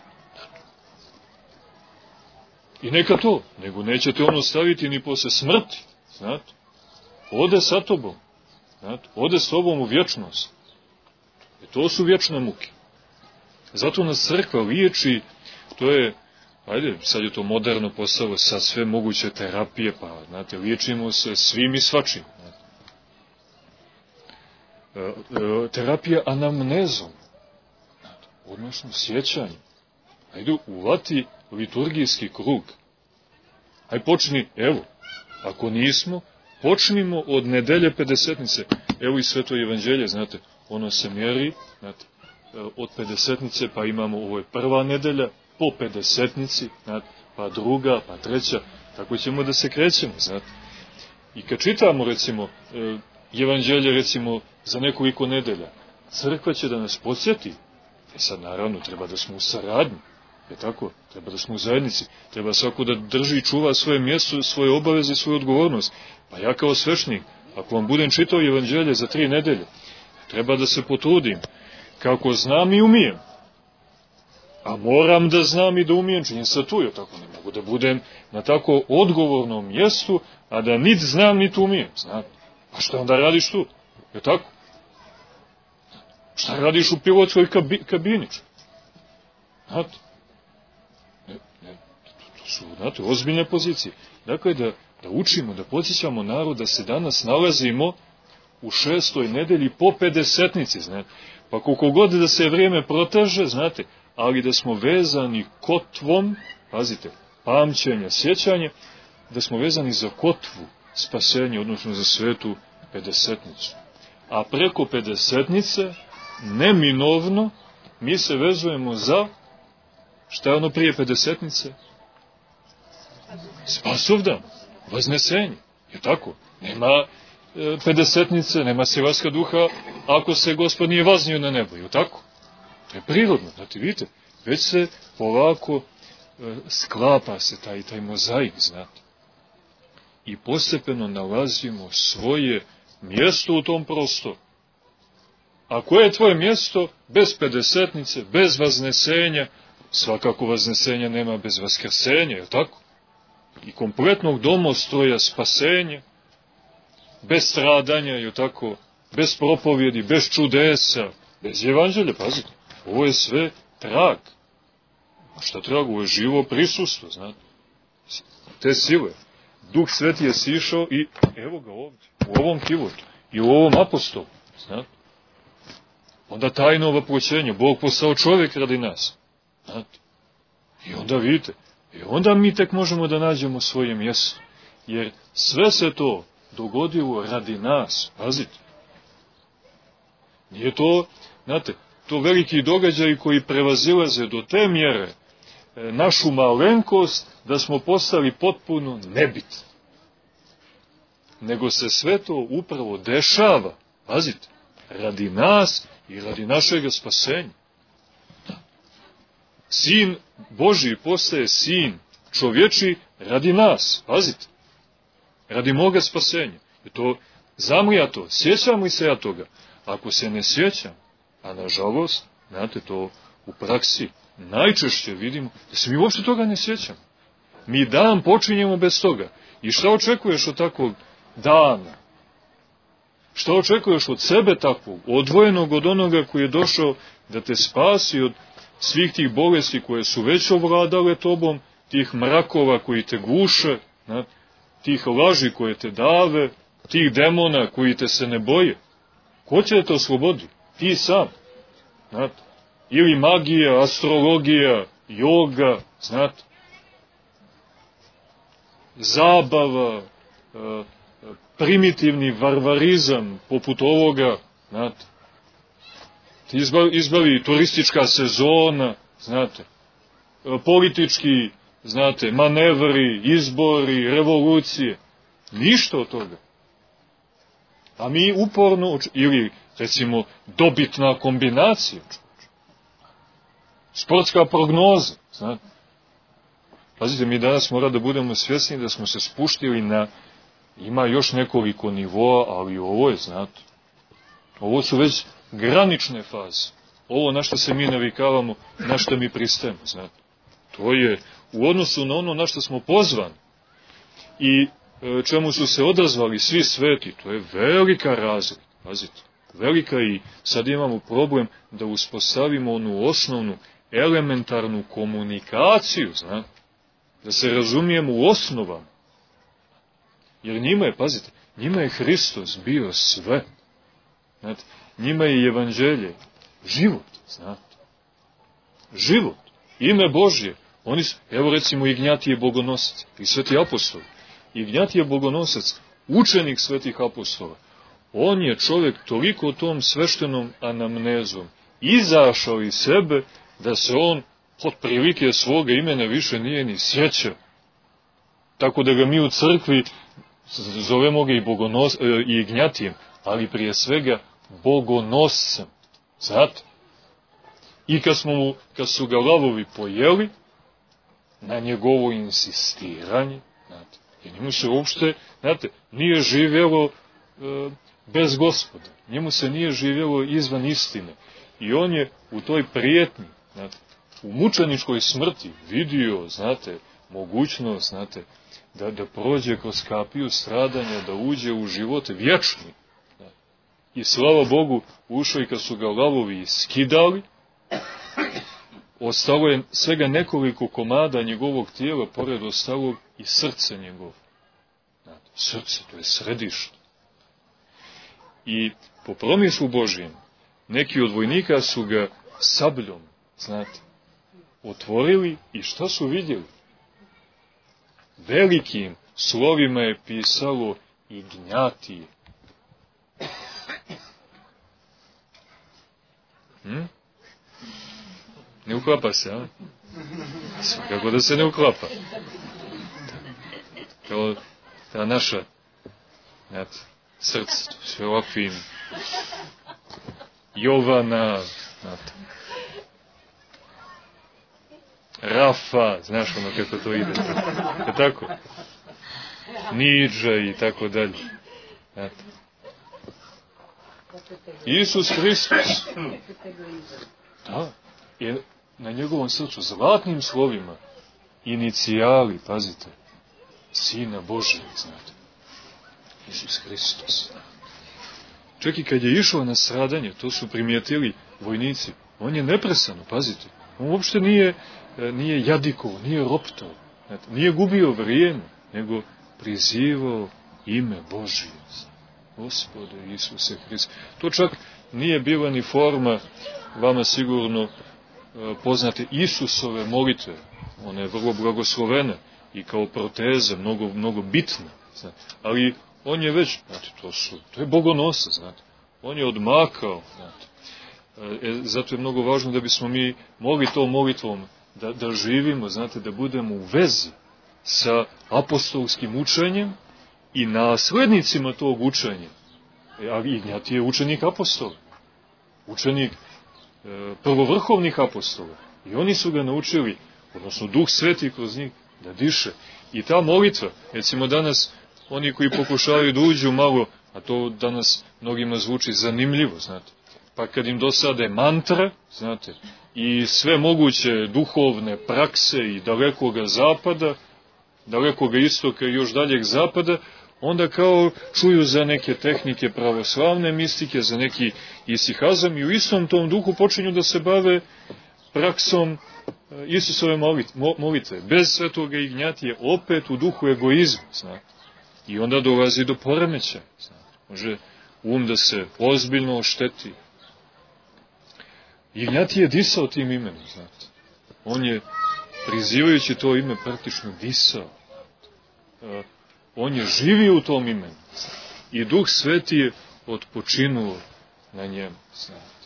Speaker 1: I neka to, nego neće te ono staviti ni posle smrti, znate. Ode sa tobom, znate, ode s tobom u vječnost. I to su vječne muke. Zato nas crkva liječi, to je, ajde, sad je to moderno postalo, sa sve moguće terapije, pa, znate, liječimo se svim i svačim. Terapija anamnezom, odnosno sjećanjem. Ajde, uvati liturgijski krug. Aj počni, evo, ako nismo, počnimo od nedelje pedesetnice. Evo i Sveto evanđelje, znate, ono se mjeri, znate, od pedesetnice, pa imamo, ovo je prva nedelja, po pedesetnici, znate, pa druga, pa treća, tako ćemo da se krećemo, znate. I kad čitamo, recimo, evanđelje, recimo, za nekoliko nedelja, crkva će da nas podsjeti. Sad, naravno, treba da smo u saradnji, je tako? Treba da smo u zajednici, treba svako da drži i čuva svoje mjesto, svoje obaveze i svoju odgovornost. Pa ja kao sveštenik, ako vam budem čitao evanđelje za 3 nedelje, treba da se potrudim, kako znam i umijem. A moram da znam i da umijem, činim se tu, tako ne mogu da budem na tako odgovornom mjestu, a da nit znam, nit umijem, znate. Pa šta onda radiš tu, je tako? Šta radiš u pilotskoj kabini? Znate? To su, znate, ozbiljne pozicije. Dakle, da učimo, da podsjećamo narod da se danas nalazimo u 6. nedelji po 50-nici, znate. Pa koliko god da se vrijeme proteže, znate, ali da smo vezani kotvom, pazite, pamćenja, sjećanje, da smo vezani za kotvu spasenja, odnosno za svetu 50-nicu. A preko 50-nice, neminovno, mi se vezujemo za, šta je ono prije 50-nice? Spasovdan, vaznesenje, je tako? Nema 50-nice, nema silaska duha, ako se Gospod nije vaznio na nebo, je tako? To je prirodno, znate, vidite, već se polako sklapa se taj mozaik, znate. I postepeno nalazimo svoje mjesto u tom prostoru. A koje je tvoje mjesto? Bez 50-nice, bez vaznesenja, svakako vaznesenja nema bez vaskrsenja, je tako? I kompletnog domostroja spasenja, bez stradanja, je tako? Bez propovjedi, bez čudesa, bez evanđelja, pazite. Ovo je sve trag. A šta trag? Ovo je živo prisustvo, znate. Te sile. Duh Sveti je sišao i evo ga ovdje, u ovom kivotu i u ovom apostolu, znate. Onda tajno vaproćenje, Bog postao čovjek radi nas, znate. I onda vidite, i onda mi tek možemo da nađemo svoje mjesto, jer sve se to dogodilo radi nas, pazite. Nije to, znate, to veliki događaj koji prevazilaze do te mjere našu malenkost da smo postali potpuno nebitni. Nego se sve to upravo dešava, pazite, radi nas i radi našeg spasenja. Sin Božji postaje sin čovječi radi nas, pazite, radi moga spasenja. I to, znam li ja to, sjećam li se ja toga? Ako se ne sjećam, a nažalost, znate, to u praksi najčešće vidimo da se mi uopšte toga ne sjećamo. Mi dan počinjemo bez toga. I šta očekuješ od takvog dana? Šta očekuješ od sebe takvog, odvojenog od onoga koji je došao da te spasi od svih tih bolesti koje su već ovladale tobom, tih mrakova koji te guše, tih laži koje te dave, tih demona koji te se ne boje? Ko će da te oslobodi? Ti sam. Znate? Ili magija, astrologija, joga, znate? Zabava, primitivni varvarizam, poput ovoga, znate? Izbavi turistička sezona, znate? Politički, znate, manevri, izbori, revolucije. Ništa od toga. A mi uporno, ili recimo dobitna kombinacija, sportska prognoza, znate. Pazite, mi danas mora da budemo svjesni da smo se spuštili na, ima još nekoliko nivoa, ali ovo je, znate, ovo su već granične faze. Ovo na što se mi navikavamo, na što mi pristajemo, znate. To je u odnosu na ono na što smo pozvani i čemu su se odazvali svi sveti, to je velika razlika, pazite, velika, i sad imamo problem da uspostavimo onu osnovnu, elementarnu komunikaciju, znate, da se razumijemo u osnovama, jer njima je, pazite, njima je Hristos bio sve, znate, njima je evanđelje život, znate, život, ime Božje, oni su, evo recimo Ignjatije Bogonosac i sveti apostoli. Ignjatije Bogonosac, učenik svetih apostola, on je čovjek toliko tom sveštenom anamnezom izašao iz sebe da se on otprilike svoga imena više nije ni sjećao. Tako da ga mi u crkvi zovemo ga i Ignjatijem, ali prije svega bogonoscem. Znate? I kad su ga lavovi pojeli, na njegovo insistiranje, znate, jer njemu se uopšte, znate, nije živjelo bez Gospoda. Njemu se nije živjelo izvan istine. I on je u toj prijetnji, znate, u mučeničkoj smrti vidio, znate, mogućnost, znate, da prođe kroz kapiju stradanja, da uđe u život vječni. I slava Bogu, ušao i kad su ga lavovi iskidali, ostalo je svega nekoliko komada njegovog tijela, pored ostalog i srce njegovo. Znate, srce, to je središte. I po promislu Božijem, neki od vojnika su ga sabljom, znate, otvorili i šta su vidjeli? Velikim slovima je pisalo Ignjatije. Ne uklapa se, a? Kako da se ne uklapa? Kao ta naša, znate, srce, sve ovakvim Jovana, znate, Rafa, znaš ono kako to ide, je tako? Niđa i tako dalje, znate. Isus Hristos, da, je na njegovom srcu zlatnim slovima inicijali, pazite, Sina Božijeg, znate, Isus Hristos. Čak i kad je išao na stradanje, to su primijetili vojnici, on je neprestano, pazite, on uopšte nije jadikovao, nije roptao, znate, nije gubio vrijeme, nego prizivao ime Božije, Gospode Isuse Hriste. To čak nije bila ni forma, vama sigurno poznate, Isusove molitve. Ona je vrlo blagoslovena i kao proteza, mnogo bitna. Znate. Ali on je već, znate, to je bogonosa, znate. On je odmakao, znate. Zato je mnogo važno da bismo mi mogli tom molitvom da živimo, znate, da budemo u vezi sa apostolskim učenjem i naslednicima tog učenja. A Ignjatije je učenik apostola, učenik prvovrhovnih apostola. I oni su ga naučili, odnosno Duh Sveti kroz njih, da diše. I ta molitva, recimo danas, oni koji pokušavaju da uđu malo, a to danas mnogima zvuči zanimljivo, znate, pa kad im dosade mantra, znate, i sve moguće duhovne prakse i dalekoga zapada, dalekoga istoka i još daljeg zapada, onda kao čuju za neke tehnike pravoslavne mistike, za neki isihazam i u istom tom duhu počinju da se bave praksom Isusove molitve. Bez svetoga Ignjatije opet u duhu egoizma, znate. I onda dolazi do poremeća, znate. Može da se ozbiljno ošteti. Ignjatije je disao tim imenom, znate. On je, prizivajući to ime, praktično disao. On je živio u tom imenu. I Duh Sveti je odpočinuo na njemu, znate.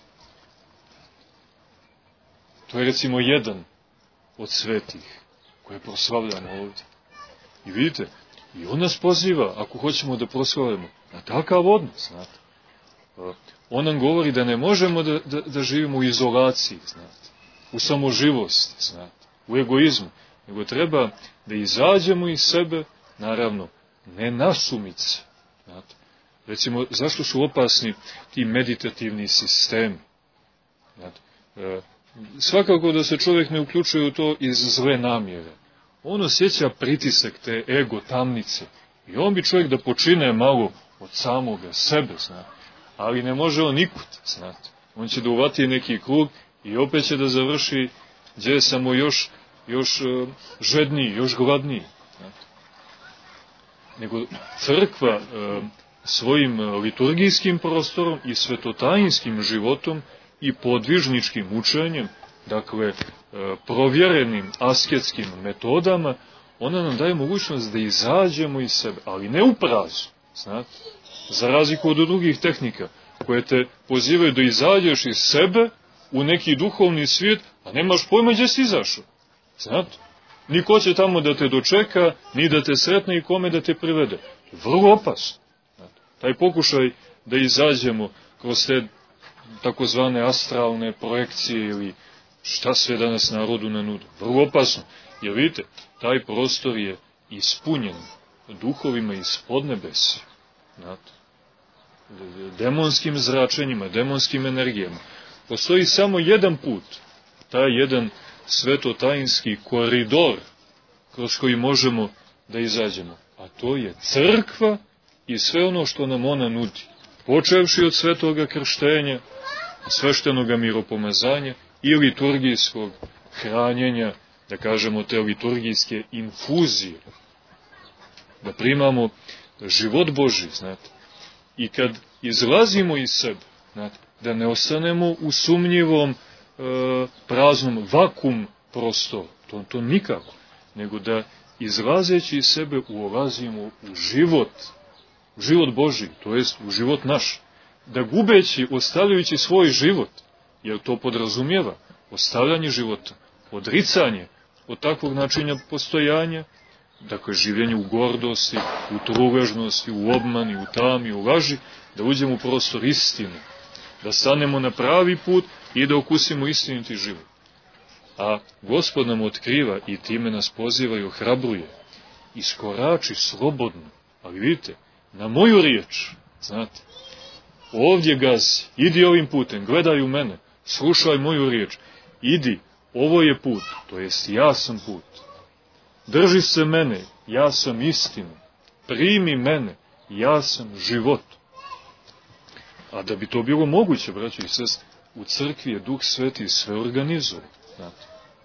Speaker 1: To je recimo jedan od svetih koje proslavljamo ovdje. I vidite, i on nas poziva, ako hoćemo da proslavljamo, na takav odnos, znate. On nam govori da ne možemo da živimo u izolaciji, znate, u samoživosti, znate, u egoizmu, nego treba da izađemo iz sebe, naravno, ne nasumice, znate. Recimo, zašto su opasni ti meditativni sistemi? Znate, svakako da se čovjek ne uključuje u to iz zle namjere. On osjeća pritisak te ego tamnice i on bi čovjek da počine malo od samoga sebe, znate. Ali ne može on nikud, znate. On će da uvati neki krug i opet će da završi gdje je samo još žedniji, još gladniji. Znate. Nego crkva svojim liturgijskim prostorom i svetotajinskim životom i podvižničkim učenjem, dakle provjerenim asketskim metodama, ona nam daje mogućnost da izađemo iz sebe, ali ne u praznu, znate. Za razliku od drugih tehnika, koje te pozivaju da izađeš iz sebe u neki duhovni svijet, a nemaš pojma gdje si izašao. Znate? Niko će tamo da te dočeka, ni da te sretne i kome da te privede. Vrlo opasno. Taj pokušaj da izađemo kroz te takozvane astralne projekcije ili šta sve danas narodu ne nude. Vrlo opasno. Jer vidite, taj prostor je ispunjen duhovima iz podnebesja. Znate? Demonskim zračenjima, demonskim energijama. Postoji samo jedan put, taj jedan svetotajinski koridor kroz koji možemo da izađemo. A to je crkva i sve ono što nam ona nudi. Počevši od svetoga krštenja, sveštenoga miropomazanja i liturgijskog hranjenja, da kažemo te liturgijske infuzije. Da primamo život Božji, znate. I kad izlazimo iz sebe, znate, da ne ostanemo u sumnjivom, praznom vakum prostoru, to nikako, nego da izlazeći iz sebe ulazimo u život Božji, to jest u život naš, da gubeći, ostavljajući svoj život, jer to podrazumijeva ostavljanje života, odricanje od takvog načina postojanja, dakle življenje u gordosti, u truležnosti, u obmani, u tami, u laži, da uđemo u prostor istine, da stanemo na pravi put i da okusimo istiniti život. A Gospod nam otkriva i time nas poziva i ohrabruje. Iskorači slobodno, ali vidite, na moju riječ, znate, ovdje gazi, idi ovim putem, gledaj u mene, slušaj moju riječ, idi, ovo je put, to jest ja sam put. Drži se mene, ja sam istina, primi mene, ja sam život. A da bi to bilo moguće, braći i sestre, u crkvi je Duh Sveti sve organizuje. Znate.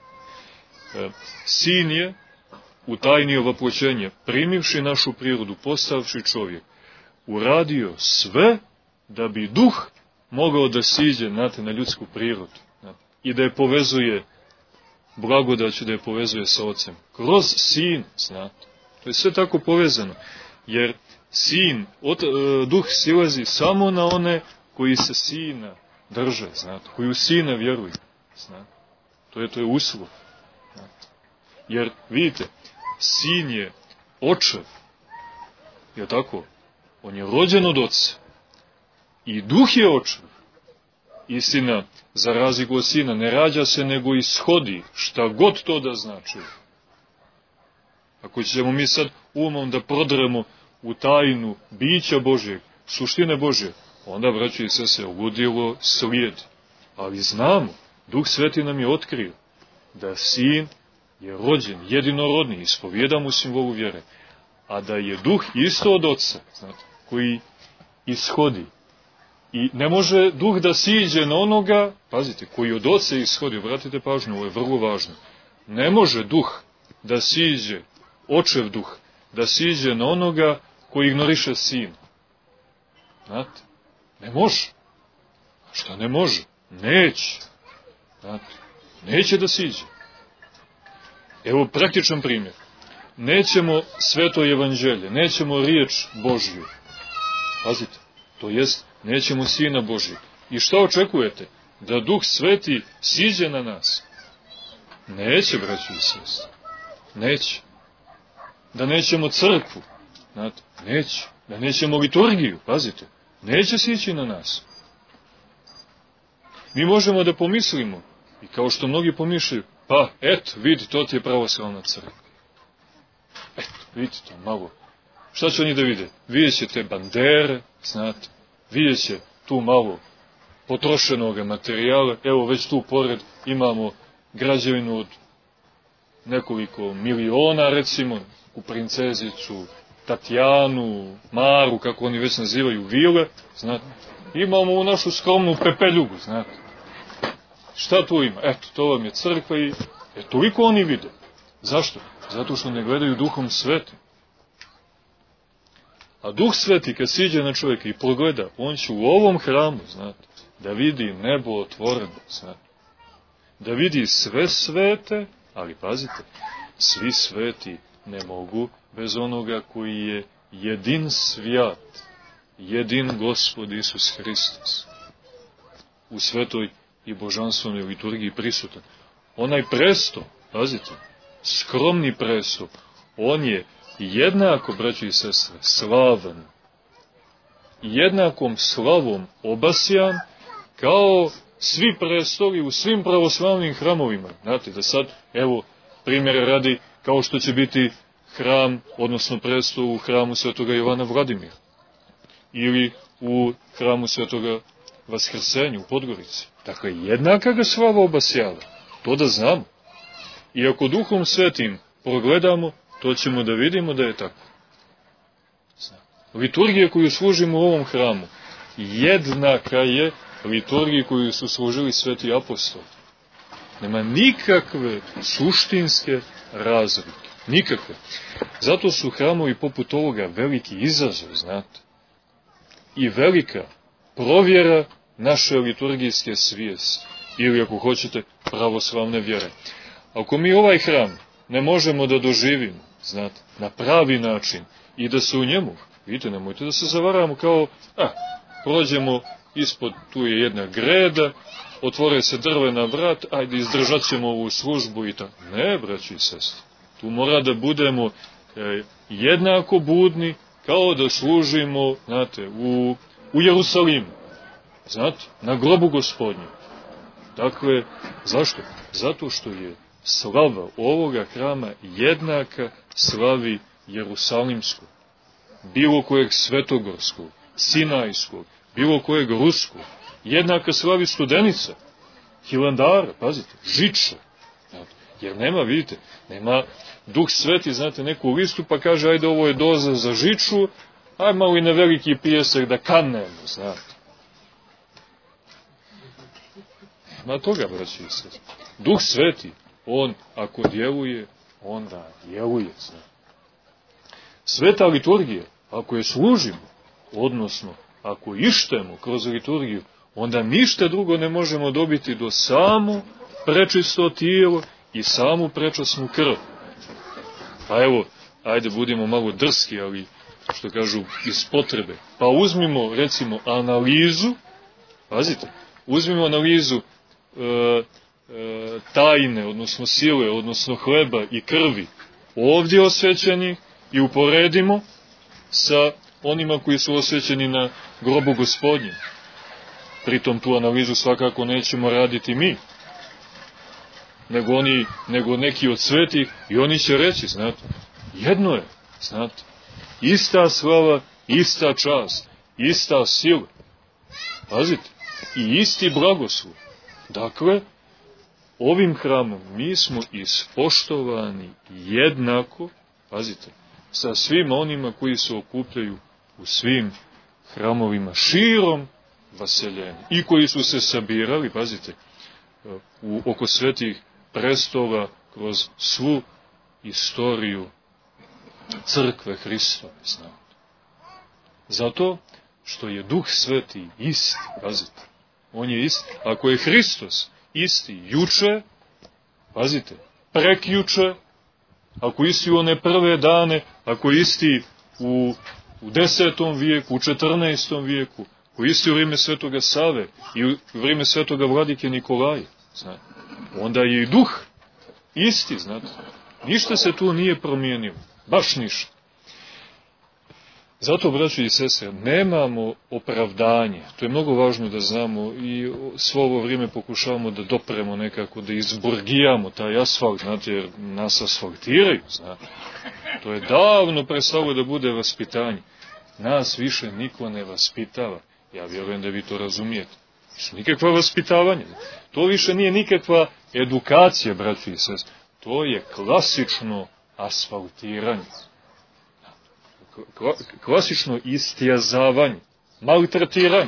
Speaker 1: Sin je u tajni ovaploćenja, primivši našu prirodu, postavši čovjek, uradio sve da bi Duh mogao da siđe, znate, na ljudsku prirodu. Znate, i da je povezuje blagodaću, da je povezuje sa Ocem. Kroz Sin, znate. To je sve tako povezano. Jer Sin, Duh silazi samo na one koji se Sina drže, znate, koji u Sina vjeruju. Znate. To je uslov. Znate. Jer, vidite, Sin je očev. Je tako? On je rođen od Oca. I Duh je očev. Istina, za razliku od Sina, ne rađa se nego ishodi, šta god to da znači. Ako ćemo mi sad umom da prodremo u tajnu bića Božjeg, suštine Božje, onda, braći i sestre, ludilo slijedi. Ali znamo, Duh Sveti nam je otkrio da Sin je rođen, jedinorodni, ispovjedamo u simbolu vjere, a da je Duh isto od Oca, znate, koji ishodi. I ne može Duh da siđe na onoga, pazite, koji od Oca ishodi, obratite pažnju, ovo je vrlo važno, ne može Duh da siđe, Očev Duh, da siđe na onoga koji ignoriše Sina. Znate, ne može. A šta ne može? Neće. Znate, neće da siđe. Evo praktičan primjer. Nećemo sveto evanđelje, nećemo riječ Božju. Pazite, to jest, nećemo Sina Božjeg. I šta očekujete? Da Duh Sveti siđe na nas? Neće, braći i sestre. Neće. Da nećemo crkvu? Znate, neće. Da nećemo liturgiju? Pazite, neće sići na nas. Mi možemo da pomislimo, i kao što mnogi pomišljaju, pa, eto, vidi, to ti je pravoslavna crkva. Eto, vidite to malo. Šta će oni da vide? Vidjet će te bandere, znate, vidjet će tu malo potrošenog materijala. Evo, već tu pored imamo građevinu od nekoliko miliona, recimo, u Princezicu, Tatjanu, Maru, kako oni već nazivaju, vile, znate. Imamo u našu skromnu pepeljugu, znate. Šta tu ima? Eto, to vam je crkva i toliko oni vide. Zašto? Zato što ne gledaju Duhom Svetim. A Duh Sveti kad siđe na čovjeka i progleda, on će u ovom hramu, znate, da vidi nebo otvoreno, znate. Da vidi sve svete, ali pazite, svi sveti ne mogu bez onoga koji je jedin svijat, jedin Gospod Isus Hristos. U svetoj i božanstvene liturgiji prisutan. Onaj presto, pazite, skromni presto, on je jednako, braći i sestre, slavan, jednakom slavom obasjan, kao svi prestoli u svim pravoslavnim hramovima. Znate, da sad, evo, primjera radi, kao što će biti hram, odnosno prestol u hramu svetoga Jovana Vladimira, ili u hramu svetoga Vaskrsenja u Podgorici. Dakle, jednaka ga slava obasjava. To da znamo. I ako Duhom Svetim progledamo, to ćemo da vidimo da je tako. Liturgija koju služimo u ovom hramu jednaka je liturgiji koju su služili sveti apostoli. Nema nikakve suštinske razlike. Nikakve. Zato su hramovi poput ovoga veliki izazov, znate. I velika provjera naše liturgijske svijesti. Ili, ako hoćete, pravoslavne vjere. Ako mi ovaj hram ne možemo da doživimo, znate, na pravi način i da se u njemu, vidite, nemojte da se zavaramo kao, prođemo ispod, tu je jedna greda, otvore se drvena vrat, ajde izdržat ćemo ovu službu i tako. Ne, braći i sestri, tu mora da budemo jednako budni kao da služimo, znate, u Jerusalimu, znate, na grobu Gospodnju. Dakle, zašto? Zato što je slava ovoga hrama jednaka slavi Jerusalimskog, bilo kojeg svetogorskog, sinajskog, bilo kojeg ruskog, jednaka slavi Studenica, Hilandara, pazite, Žiča. Jer nema, vidite, nema Duh Sveti, znate, neku listu pa kaže, ajde, ovo je doza za Žiču, aj malo i na veliki pijesak da kanemo, znate. Nema toga, braći i sestri. Duh Sveti, on, ako djeluje, onda djeluje, znate. Sveta liturgija, ako je služimo, odnosno, ako ištemo kroz liturgiju, onda ništa drugo ne možemo dobiti do samo prečisto tijelo i samu prečasnu krv. Pa evo, ajde budemo malo drski, ali što kažu iz potrebe. Pa uzmimo, recimo, analizu, pazite, uzmimo analizu tajne, odnosno sile, odnosno hleba i krvi ovdje osvećeni i uporedimo sa onima koji su osvećeni na grobu Gospodnjem. Pritom tu analizu svakako nećemo raditi mi, nego neki od svetih, i oni će reći, znate, jedno je, znate, ista slava, ista čast, ista sila, pazite, i isti blagoslov. Dakle, ovim hramom mi smo ispoštovani jednako, pazite, sa svim onima koji se okupljaju u svim hramovima širom vaseljenja i koji su se sabirali, pazite, oko svetih prestola kroz svu istoriju crkve Hristove, znate. Zato što je Duh Sveti isti, pazite, on je isti. Ako je Hristos isti juče, pazite, prekjuče, ako isti u one prve dane, ako isti u 10. vijeku, u 14. vijeku, ako isti u vrijeme svetoga Save i u vrijeme svetoga vladike Nikolaja, znate, onda je i Duh isti, znate. Ništa se tu nije promijenilo, baš ništa. Zato, braći i sestre, nemamo opravdanje, to je mnogo važno da znamo i svo ovo vrijeme pokušavamo da dopremo nekako, da izburgijamo taj asfalt, znate, jer nas asfaltiraju, znate. To je davno prestalo da bude vaspitanje. Nas više niko ne vaspitava. Ja vjerujem da vi to razumijete. To nikakva vaspitavanja. To više nije nikakva edukacija, braći i sestre. To je klasično asfaltiranje. Klasično istjazavanje, maltretiranje.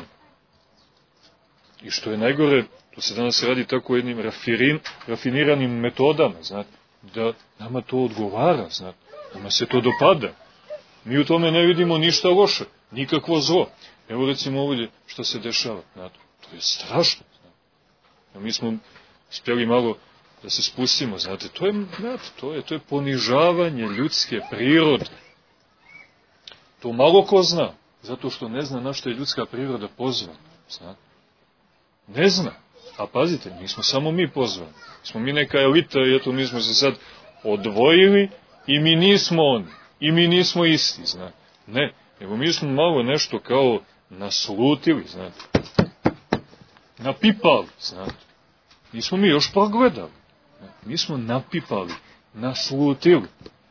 Speaker 1: I što je najgore, to se danas radi tako jednim rafiniranim metodama, znate, da nama to odgovara, znate, nama se to dopada. Mi u tome ne vidimo ništa loše, nikakvo zlo. Evo recimo ovdje što se dešava, znate, to je strašno. Znate. Mi smo uspjeli malo da se spustimo, znate, to je ponižavanje ljudske prirode. To malo ko zna, zato što ne zna na što je ljudska priroda pozvana. Znate? Ne zna. A pazite, nismo samo mi pozvani. Smo mi neka elita i eto mi smo se sad odvojili i mi nismo oni. I mi nismo isti, znate. Ne, nego mi smo malo nešto kao naslutili, znate. Napipali, znate. Nismo mi još pogledali. Mi smo napipali, naslutili.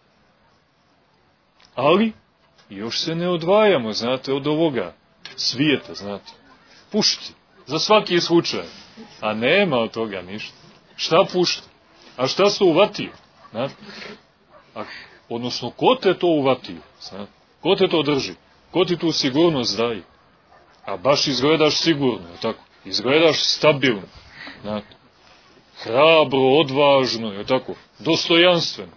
Speaker 1: Ali još se ne odvajamo, znate, od ovoga svijeta, znate. Pušti, za svaki slučaj. A nema od toga ništa. Šta pušta? A šta se uvatio? Znate? Odnosno, ko te to uvatio? Znate? Ko te to drži? Ko ti tu sigurnost daje? A baš izgledaš sigurno, tako? Izgledaš stabilno, znate? Hrabro, odvažno, je tako? Dostojanstveno.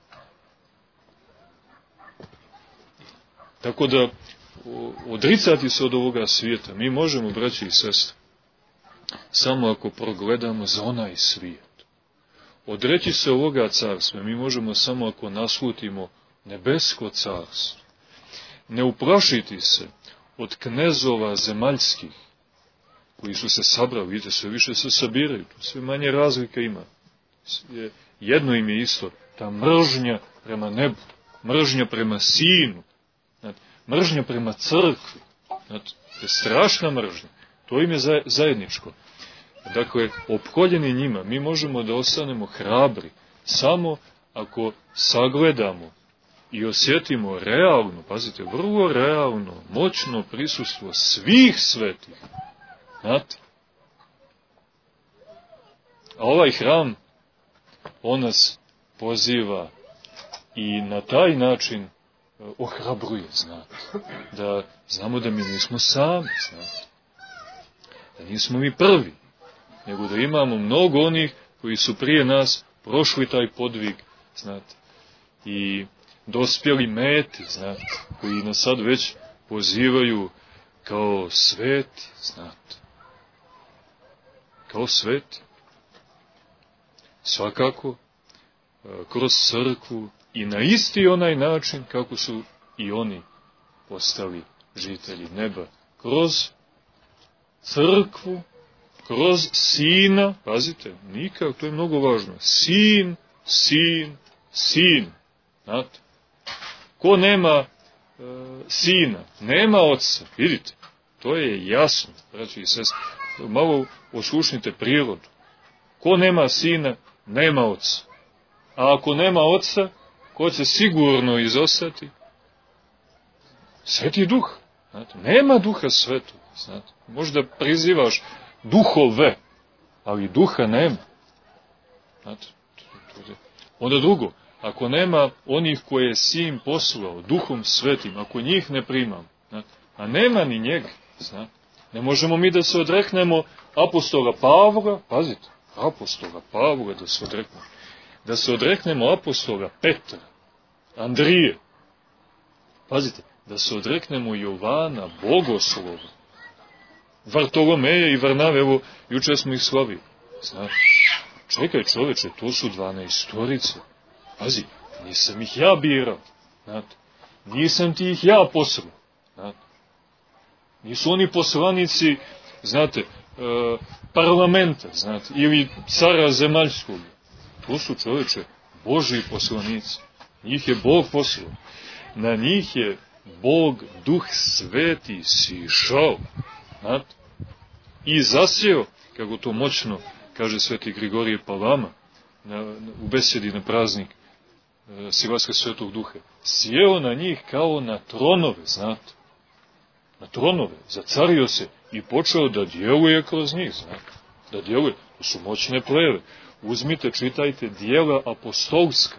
Speaker 1: Tako da, odricati se od ovoga svijeta, mi možemo, braći i sestre, samo ako progledamo za onaj svijet. Odreći se ovoga carstva, mi možemo samo ako naslutimo nebesko carstvo. Ne uplašiti se od knezova zemaljskih, koji su se sabrali, vidite, sve više se sabiraju, sve manje razlika ima. Jedno im je isto, ta mržnja prema nebu, mržnja prema sinu, mržnja prema crkvi, to je strašna mržnja, to im je zajedničko. Dakle, opkoljeni njima, mi možemo da ostanemo hrabri, samo ako sagledamo i osjetimo realno, pazite, vrlo realno, moćno prisustvo svih svetih. Znate? A ovaj hram, on nas poziva i na taj način ohrabruje, znate. Da znamo da mi nismo sami, znate. Da nismo mi prvi, nego da imamo mnogo onih koji su prije nas prošli taj podvig, znate. I dospjeli meti, znate, koji nas sad već pozivaju kao sveti, znate. Kao sveti. Svakako, kroz crkvu i na isti onaj način kako su i oni postali žitelji neba. Kroz crkvu, kroz sina, pazite, nikak, to je mnogo važno, sin, sin, sin, znate. Ko nema sina, nema oca, vidite, to je jasno, braći i sestre. Malo oslušnite prirodu. Ko nema sina, nema oca. A ako nema oca, ko će sigurno izostati? Sveti duh. Znate, nema duha svetog. Znate, možda prizivaš duhove, ali duha nema. Znate, onda drugo, ako nema onih koje je sin poslao, duhom svetim, ako njih ne primam, znate, a nema ni njega, znate, ne možemo mi da se odreknemo apostola Pavla, pazite, apostola Pavla da se odreknemo. Da se odreknemo apostola Petra, Andrije, pazite, da se odreknemo Jovana, Bogoslova, Vartolomeja i Varnave, evo, juče smo ih slavili. Znate, čekaj čoveče, to su 12-torice. Pazi, nisam ih ja birao, znate, nisam ti ih ja poslao, znate. Nisu oni poslanici, znate, parlamenta, znate, ili cara zemaljskog. To su, čoveče, Božji poslanici. Njih je Bog poslao. Na njih je Bog, Duh Sveti, sišao, znate, i zasjeo, kako to moćno kaže sveti Grigorije Palama, u besedi na praznik Silaska Svetog Duha. Sjeo na njih kao na tronove, znate. Na tronove, zacario se i počeo da djeluje kroz njih, znate. Da djeluje, to su moćne pleve. Uzmite, čitajte dijela apostolska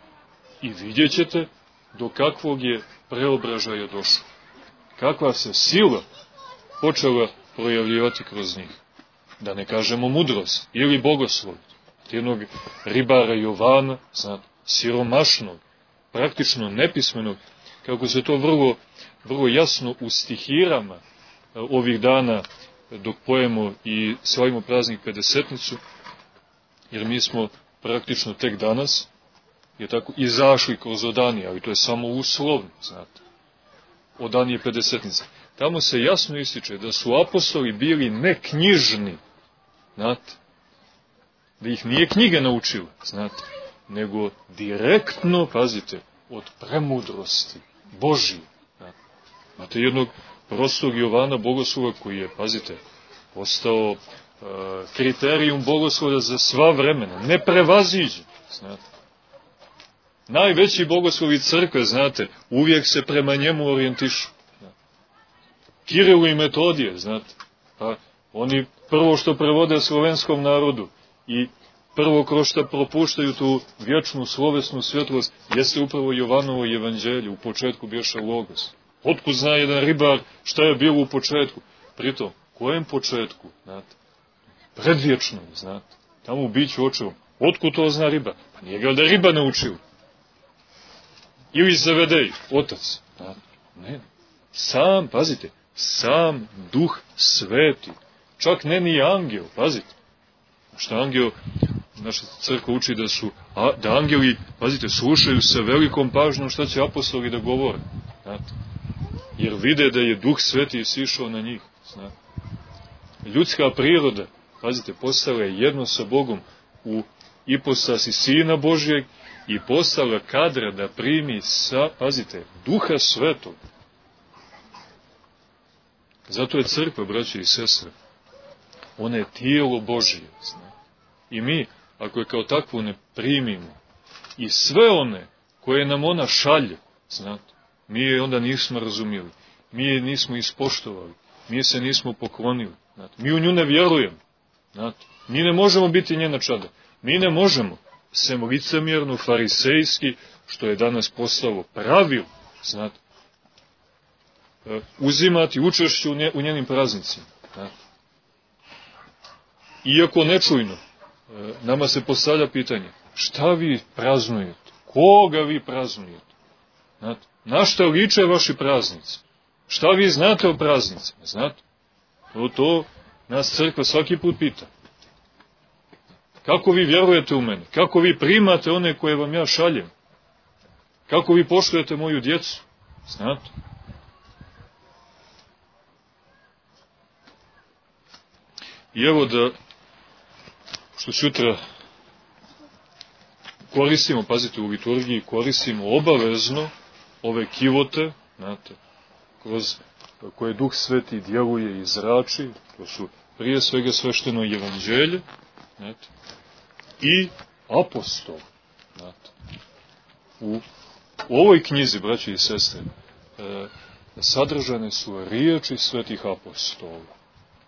Speaker 1: i vidjet ćete do kakvog je preobražaja došlo. Kakva se sila počela projavljivati kroz njih. Da ne kažemo mudrost ili bogoslov. Jednog ribara Jovana, znate, siromašnog, praktično nepismenog, kako se to vrlo jasno u stihirama ovih dana dok pojemo i slavimo praznik Pedesetnicu, jer mi smo praktično tek danas, je tako, izašli kroz Odanije, ali to je samo uslovno, znate. Odanije Pedesetnica. Tamo se jasno ističe da su apostoli bili neknjižni, znate. Da ih nije knjige naučila, znate, nego direktno, pazite, od premudrosti Božije. Imate jednog prostog Jovana Bogoslova koji je, pazite, postao kriterijum Bogoslova za sva vremena, neprevaziđen, znate. Najveći bogoslovi crkve, znate, uvijek se prema njemu orijentišu. Kirilu i Metodije, znate, pa oni prvo što prevode slovenskom narodu i prvo kroz što propuštaju tu vječnu slovesnu svjetlost, jeste upravo Jovanovo evanđelje, u početku bješe Logos. Otkud zna jedan ribar šta je bilo u početku? Pritom, kojem početku, znate? Predvječnom, znate, tamo u biću očevom. Otkud to zna ribar? Pa nije ga da riba naučio. Ili Zevedej, otac. Ne, sam, pazite, sam Duh Sveti. Čak ne ni angel, pazite. Što angel, naša crkva uči da angeli, pazite, slušaju sa velikom pažnjom šta će apostoli da govore. Znate. Jer vide da je Duh Sveti sišao na njih. Znate. Ljudska priroda, pazite, postala je jedno sa Bogom u ipostasi Sina Božjeg i postala kadra da primi pazite, Duha Svetog. Zato je crkva, braće i sestre, ona je tijelo Božje. Znate. I mi, ako je kao takvu ne primimo, i sve one koje nam ona šalje, znate, mi je onda nismo razumjeli, mi je nismo ispoštovali, mi se nismo poklonili, znate, mi u nju ne vjerujemo, znate, mi ne možemo biti njena čada, mi ne možemo, sem licemjerno, farisejski, što je danas postalo pravilo, znate, uzimati učešće u njenim praznicima, znate. Iako nečujno, nama se postavlja pitanje, šta vi praznujete? Koga vi praznujete? Znate, na šta liče vaši praznici? Šta vi znate o praznicima? Znate, to nas crkva svaki put pita. Kako vi vjerujete u mene? Kako vi primate one koje vam ja šaljem? Kako vi poštujete moju djecu? Znate. I evo da, što sutra koristimo, pazite, u liturgiji koristimo obavezno ove kivote, znate, kroz koje Duh Sveti djeluje i zrači, to su prije svega svešteno evanđelje, znate, i apostol, znate. U ovoj knjizi, braći i sestre, sadržane su riječi svetih apostola.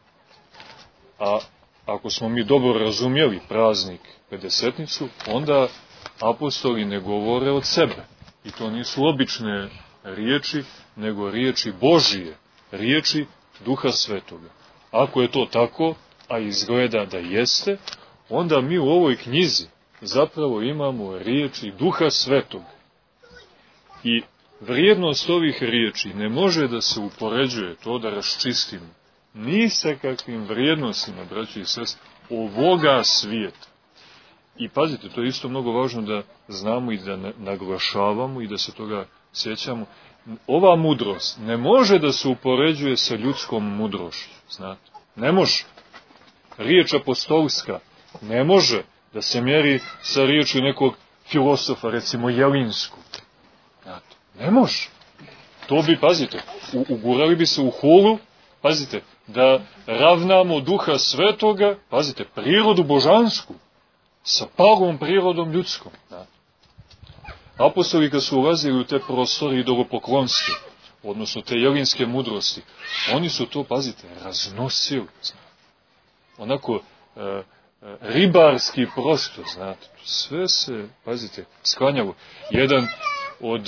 Speaker 1: A ako smo mi dobro razumjeli praznik Pedesetnicu, onda apostoli ne govore od sebe. I to nisu obične riječi, nego riječi Božije, riječi Duha Svetoga. Ako je to tako, a izgleda da jeste, onda mi u ovoj knjizi zapravo imamo riječi Duha Svetoga. I vrijednost ovih riječi ne može da se upoređuje, to da raščistimo, ni sa kakvim vrijednostima, braći i sestre, ovoga svijeta. I pazite, to je isto mnogo važno da znamo i da naglašavamo i da se toga sjećamo. Ova mudrost ne može da se upoređuje sa ljudskom mudrošću, znate. Ne može. Riječ apostolska ne može da se mjeri sa riječju nekog filosofa, recimo jelinskog. Znate, ne može. To bi, pazite, ugurali bi se u hulu, pazite, da ravnamo Duha Svetoga, pazite, prirodu božansku, sa palom prirodom ljudskom. Apostoli kad su ulazili u te prostore idolopoklonske, odnosno te jelinske mudrosti, oni su to, pazite, raznosili. Onako ribarski prosto, znate, sve se, pazite, sklanjalo. Jedan od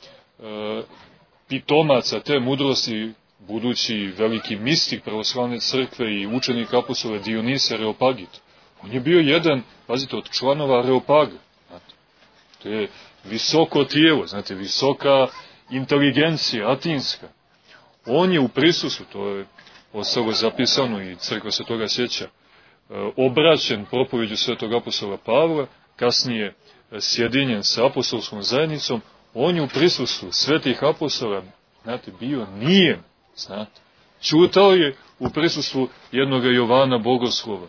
Speaker 1: pitomaca te mudrosti, budući veliki mistik pravoslavne crkve i učenik apostola Dionisa Areopagit, on je bio jedan, pazite, od članova Areopaga. Znate. To je visoko tijelo, znate, visoka inteligencija, atinska. On je u prisustvu, to je ostalo zapisano i crkva se toga sjeća, obraćen propoveđu svetog apostola Pavla, kasnije sjedinjen sa apostolskom zajednicom, on je u prisustvu svetih apostola, znate, bio nijem, znate. Ćutao je u prisustvu jednoga Jovana Bogoslova.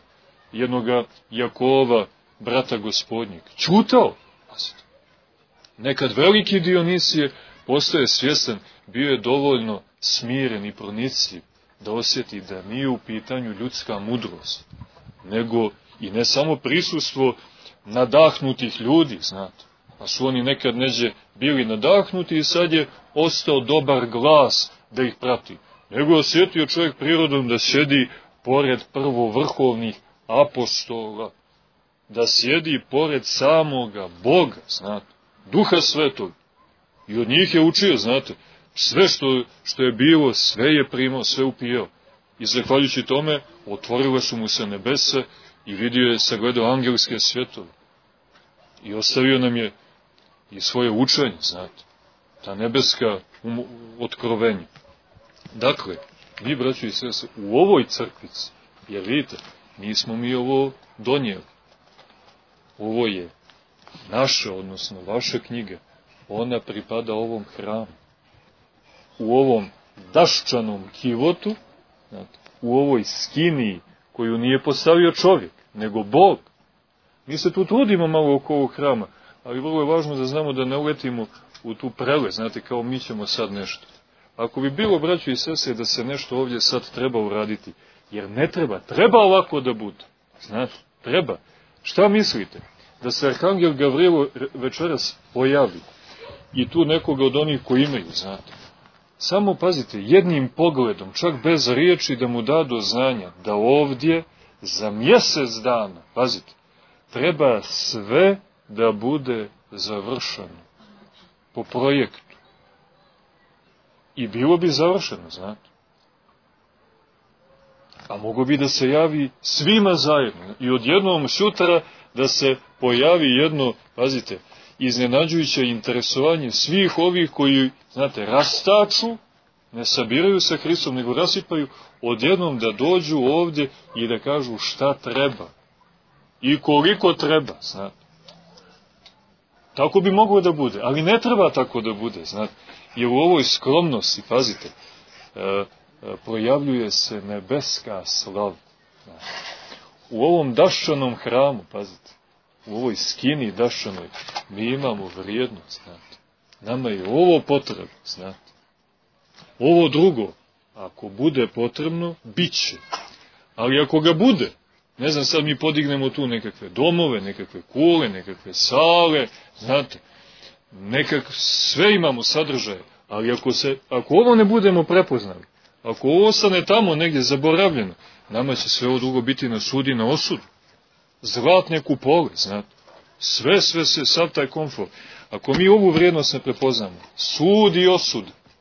Speaker 1: jednoga Jakova, brata gospodnjeg. Ćutao. Nekad veliki Dionisije postaje svjestan, bio je dovoljno smiren i pronicljiv da osjeti da nije u pitanju ljudska mudrost, nego i ne samo prisustvo nadahnutih ljudi, znate. Pa su oni nekad neđe bili nadahnuti i sad je ostao dobar glas da ih prati. Nego osjetio čovjek prirodom da sjedi pored prvovrhovnih apostola, da sjedi pored samoga Boga, znate, Duha Svetog. I od njih je učio, znate, sve što je bilo, sve je primao, sve upijao. I zahvaljujući tome, otvorila su mu se nebesa i vidio je, sagledao angelske svjetove. I ostavio nam je i svoje učenje, znate, ta nebeska otkrovenja. Dakle, vi, braćo i sestre, u ovoj crkvici, jer vidite, nismo mi ovo donijeli. Ovo je naša, odnosno vaša knjiga, ona pripada ovom hramu. U ovom daščanom kivotu, znate, u ovoj skiniji koju nije postavio čovjek, nego Bog. Mi se tu trudimo malo oko ovog hrama, ali vrlo je važno da znamo da ne uletimo u tu prele, znate, kao mi ćemo sad nešto. Ako bi bilo, braćo i sestre, da se nešto ovdje sad treba uraditi, jer ne treba, treba ovako da bude, znate, treba. Šta mislite? Da se Arhangel Gavrilo večeras pojavi i tu nekoga od onih koji imaju, znate. Samo, pazite, jednim pogledom, čak bez riječi, da mu da do znanja da ovdje za mjesec dana, pazite, treba sve da bude završeno po projektu. I bilo bi završeno, znate. A mogo bi da se javi svima zajedno. I odjednom sutra da se pojavi jedno, pazite, iznenađujuće interesovanje svih ovih koji, znate, rastaču, ne sabiraju sa Hristom, nego rasipaju, odjednom da dođu ovdje i da kažu šta treba. I koliko treba, znate. Tako bi moglo da bude, ali ne treba tako da bude, znate. Jer u ovoj skromnosti, pazite, projavljuje se nebeska slava. U ovom daščanom hramu, pazite, u ovoj skini daščanoj, mi imamo vrijednost, znate. Nama je ovo potrebno, znate. Ovo drugo, ako bude potrebno, bit će. Ali ako ga bude, ne znam, sad mi podignemo tu nekakve domove, nekakve kule, nekakve sale, znate, sve imamo sadržaje, ali ako ovo ne budemo prepoznali, ako ovo ostane tamo negdje zaboravljeno, nama će sve ovo drugo biti na sudi, na osudu. Zlatne kupole, znate. Sve, sav taj komfort. Ako mi ovu vrijednost ne prepoznamo, sud i osud.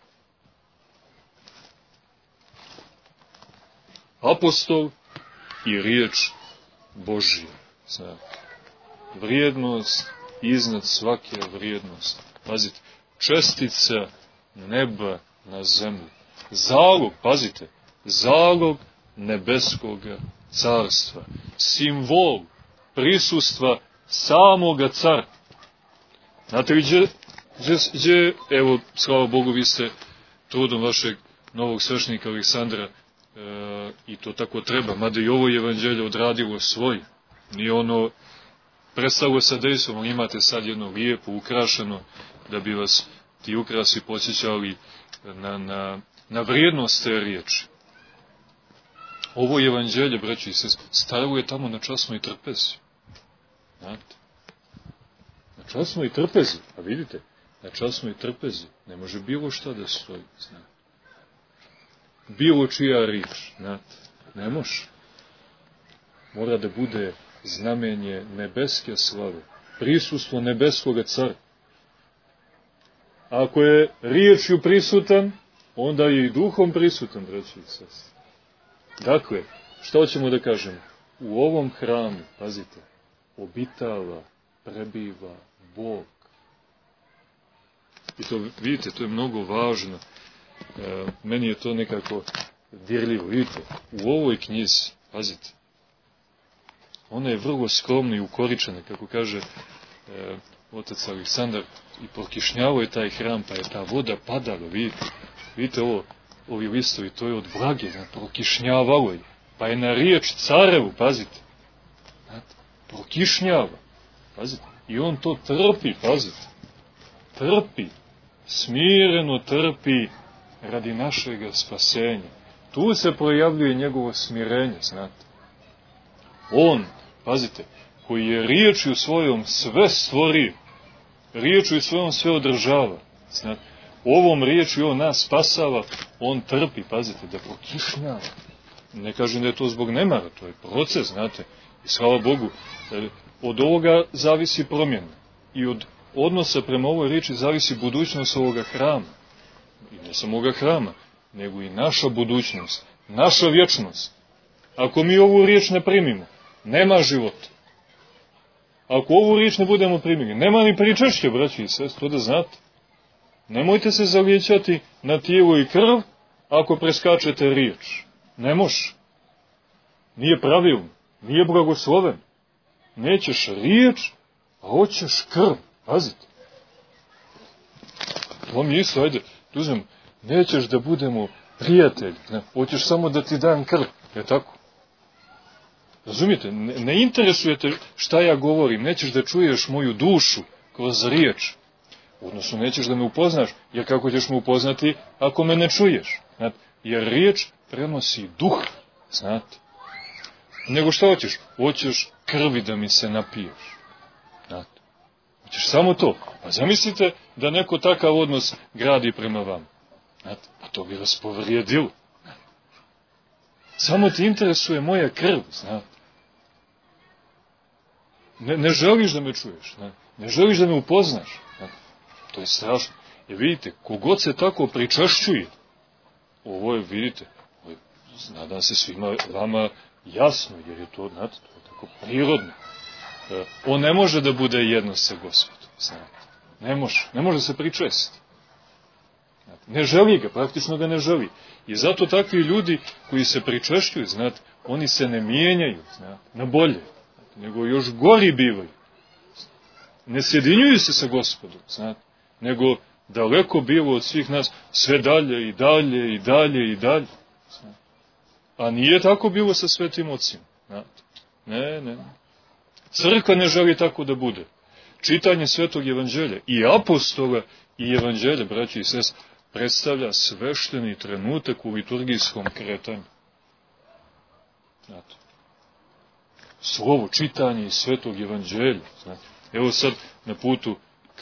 Speaker 1: Apostol i riječ Božja, znate. Vrijednost iznad svake vrijednosti. Pazite, čestica neba na zemlji. Zalog, pazite, zalog nebeskoga carstva. Simbol prisustva samoga cara. Znate li gdje, evo, slava Bogu, vi ste trudom vašeg novog svešnika Aleksandra, i to tako treba, mada i ovo evanđelje odradilo svoje. Nije ono prestalo sa dejstvom, ali imate sad jedno lijepo, ukrašeno, da bi vas ti ukrasi podsjećali na vrijednost te riječi. Ovo evanđelje, braći i sestre, stajalo je tamo na časnoj trpezi. Znate? Na časnoj trpezi, a vidite, na časnoj trpezi ne može bilo šta da stoji, znate. Bilo čija riječ, znate, ne može. Mora da bude znamenje nebeske slave, prisustvo nebeskoga cara. A ako je riječju prisutan, onda je i duhom prisutan, braći i sestre. Dakle, šta hoćemo da kažemo? U ovom hramu, pazite, obitava, prebiva Bog. I to, vidite, to je mnogo važno. Meni je to nekako dirljivo. Vidite, u ovoj knjizi, pazite, ona je vrlo skromna i ukoričena, kako kaže otac Aleksandar, i prokišnjavao je taj hram, pa je ta voda padala, vidite. Vidite ovi listovi, to je od vlage, prokišnjavalo je. Pa je na riječ carevu, pazite, prokišnjava. Pazite, i on to trpi, pazite. Trpi, smireno trpi radi našeg spasenja. Tu se projavljuje njegovo smirenje, znate. On, pazite, koji je riječju svojom sve stvorio, riječju svojom sve održava, znate. Ovom riječju on nas spasava, on trpi, pazite, da prokišnjava. Ne kažem da je to zbog nemara, to je proces, znate. I slava Bogu, od ovoga zavisi promjena. I od odnosa prema ovoj riječi zavisi budućnost ovoga hrama. I ne samo ovoga hrama, nego i naša budućnost, naša vječnost. Ako mi ovu riječ ne primimo, nema života. Ako ovu riječ ne budemo primili, nema ni pričešće, braći i sestre, to da znate. Nemojte se zalijećati na tijelo i krv ako preskačete riječ. Ne može. Nije pravilno, nije blagosloven. Nećeš riječ, a hoćeš krv. Pazite. To mi isto, ajde, uzmem, nećeš da budemo prijatelji, ne, hoćeš samo da ti dam krv, je tako? Razumijete, ne interesujete šta ja govorim, nećeš da čuješ moju dušu kroz riječ, odnosno nećeš da me upoznaš, jer kako ćeš me upoznati ako me ne čuješ, znate? Jer riječ prenosi duh, znate. Nego šta hoćeš? Hoćeš krvi da mi se napiješ, znate. Hoćeš samo to. Pa zamislite da neko takav odnos gradi prema vam. Znate, pa to bi vas povrijedilo. Samo ti interesuje moja krv, znate. Ne želiš da me čuješ, ne želiš da me upoznaš. Znate. To je strašno. Jer vidite, kogod se tako pričašćuje, ovo je, vidite, nadam se svima vama jasno, jer je to, znate, to je tako prirodno. On ne može da bude jedno sa Gospodom, znate. Ne može se pričesti. Ne želi ga, praktično ga ne želi. I zato takvi ljudi koji se pričešćuju, znate, oni se ne mijenjaju, znate, na bolje, nego još gori bivaju. Ne sjedinjuju se sa Gospodom, znate, nego daleko bilo od svih nas, sve dalje i dalje i dalje i dalje. Znate. A nije tako bilo sa svetim ocima, znate. Ne. Crkva ne želi tako da bude. Čitanje Svetog Evanđelja i apostola i Evanđelja, braći i sestre, predstavlja svešteni trenutak u liturgijskom kretanju. Znate. Slovo, čitanje iz Svetog Evanđelja. Znate. Evo sad na putu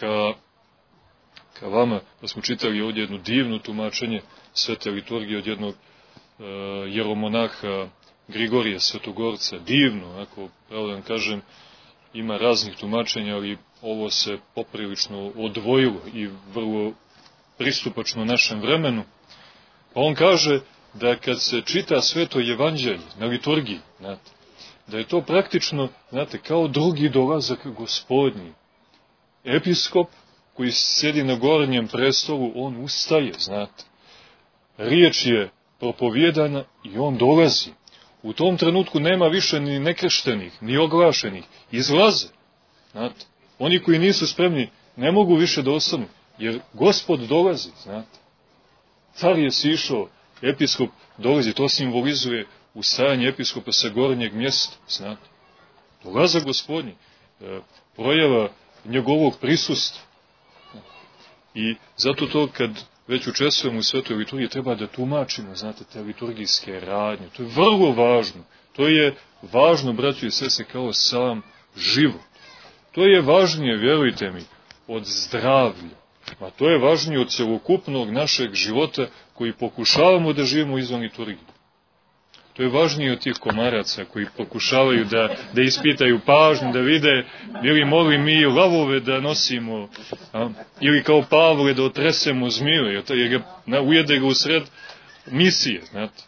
Speaker 1: ka vama, da smo čitali ovdje jedno divno tumačenje Svete liturgije od jednog jeromonaha Grigorija Svetogorca. Divno, ako pravo da vam kažem, ima raznih tumačenja, ali ovo se poprilično odvojilo i vrlo pristupačno našem vremenu. Pa on kaže da kad se čita Sveto Evanđelje na liturgiji, znate, da je to praktično, znate, kao drugi dolazak Gospodnji. Episkop koji sjedi na gornjem prestolu, on ustaje, znate. Riječ je propovjedana i on dolazi. U tom trenutku nema više ni nekrštenih, ni oglašenih. Izlaze, znate. Oni koji nisu spremni ne mogu više da ostanu, jer Gospod dolazi, znate. Car je sišao, episkop dolazi, to simbolizuje ustajanje episkopa sa gornjeg mjesta, znate. Dolazak Gospodnji, projava njegovog prisustva. I zato to kad već učestvujemo u svetoj liturgiji treba da tumačimo, znate, te liturgijske radnje. To je vrlo važno. To je važno, braćo i sestre, kao sam život. To je važnije, vjerujte mi, od zdravlja. A to je važnije od celokupnog našeg života koji pokušavamo da živimo izvan liturgije. To je važnije od tih komaraca koji pokušavaju da ispitaju pažnju, da vide ili mogli mi lavove da nosimo, ili kao Pavle da otresemo zmiju, jer ujede ga u sred misije, znate.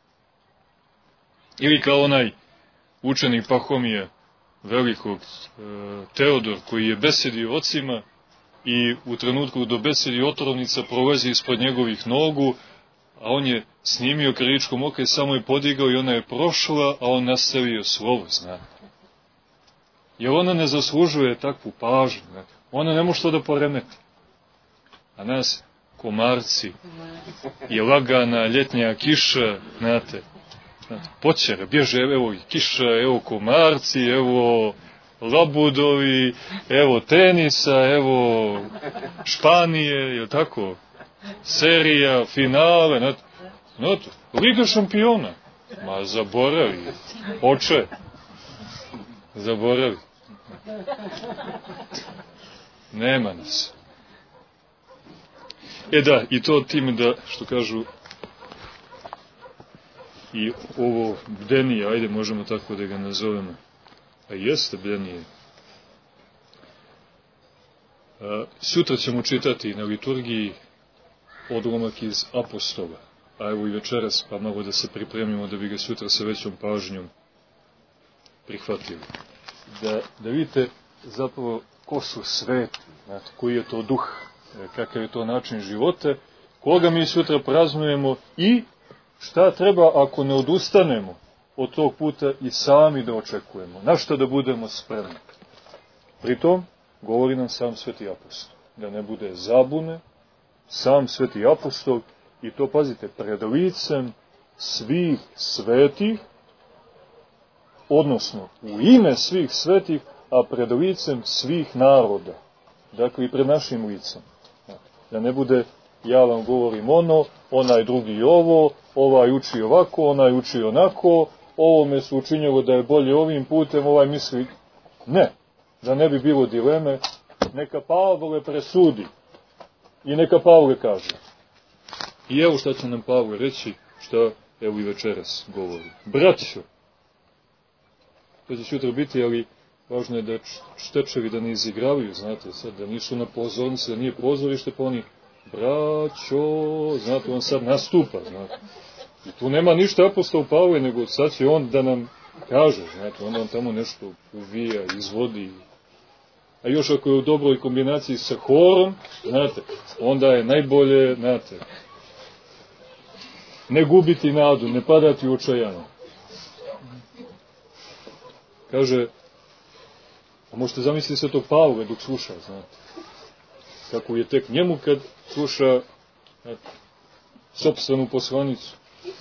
Speaker 1: Ili kao onaj učenik Pahomija velikog, Teodor, koji je besedio ocima i u trenutku do besedi otrovnica prolazi ispod njegovih nogu, a on je snimio krajičkom oka i samo je podigao i ona je prošla, a on nastavio slovo, znate. Jer ona ne zaslužuje takvu pažnju, znate. Ona ne može to da poremeti. A nas, komarci, je lagana ljetnja kiša, znate, počera, bježe, evo kiša, evo komarci, evo labudovi, evo tenisa, evo Španije, je tako? Serija, finale, znate, Liga šampiona. Ma zaboravi, oče, zaboravi. Nema nas. Da, i to time da, što kažu, i ovo bdenije, ajde možemo tako da ga nazovemo, a jeste bdenije. Sutra ćemo čitati na liturgiji odlomak iz Apostola, a evo i večeras, pa malo da se pripremimo da bi ga sutra sa većom pažnjom prihvatili. Da vidite zapravo ko su sveti, znate, koji je to duh, kakav je to način života, koga mi sutra praznujemo i šta treba ako ne odustanemo od tog puta i sami da očekujemo, na što da budemo spremni. Pritom, govori nam sam sveti apostol, da ne bude zabune, sam sveti apostol, i to, pazite, pred licem svih svetih, odnosno u ime svih svetih, a pred licem svih naroda. Dakle, i pred našim licem. Da ne bude, ja vam govorim ono, onaj drugi ovo, ovaj uči ovako, onaj uči onako, ovome su učinjelo da je bolje ovim putem, ovaj misli. Ne, da ne bi bilo dileme, neka Pavle presudi i neka Pavle kaže. I evo šta će nam Pavle reći, šta evo i večeras govori. Braćo, to će sutra biti, ali važno je da štečevi da ne izigravaju, znate, sad, da nisu na pozornici, da nije pozorište, pa oni, braćo, znate, on sad nastupa, znate. I tu nema ništa apostol Pavle, nego sad će on da nam kaže, znate, onda on tamo nešto uvija, izvodi. A još ako je u dobroj kombinaciji sa horom, znate, onda je najbolje, znate, ne gubiti nadu, ne padati u očajanje. Kaže, a možete zamisliti se to Pavle dok sluša, znate, kako je tek njemu kad sluša, znate, sopstvenu poslanicu.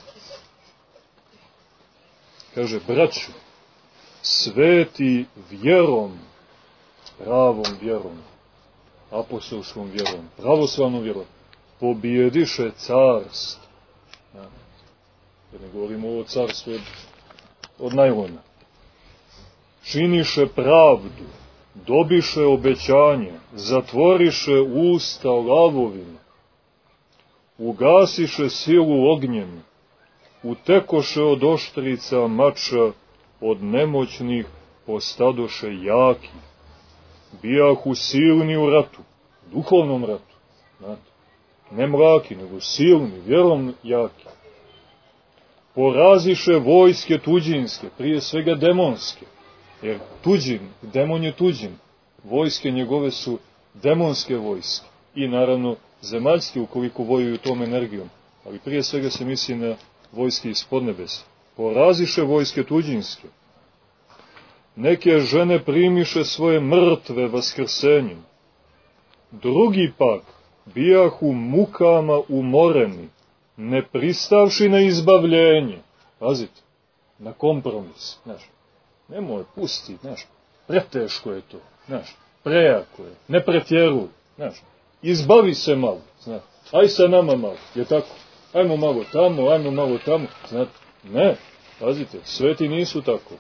Speaker 1: Kaže, braćo, sveti vjerom, pravom vjerom, apostolskom vjerom, pravoslavnom vjerom, pobijediše carstvo. Jer ne govorimo o carstvu od najlona. Činiše pravdu, dobiše obećanje, zatvoriše usta lavovima, ugasiše silu ognjenu, utekoše od oštrica mača, od nemoćnih postadoše jaki, bijahu silni u ratu, duhovnom ratu, znate, ne mraki, nego silni, vjerom jaki, poraziše vojske tuđinske, prije svega demonske, jer tuđin, demon je tuđin, vojske njegove su demonske vojske i naravno zemaljske ukoliko vojuju tom energijom, ali prije svega se misli na vojske iz podnebesa. Poraziše vojske tuđinske. Neke žene primiše svoje mrtve vaskrsenjem. Drugi pak bijahu mukama umoreni, ne pristavši na izbavljenje. Pazite, na kompromis, znaš. Nemoj, pusti, znaš, preteško je to, znaš, prejako je, ne pretjeruj, znaš, izbavi se malo, znaš, aj sa nama malo, je tako, ajmo malo tamo, znate, ne, pazite, sveti nisu tako.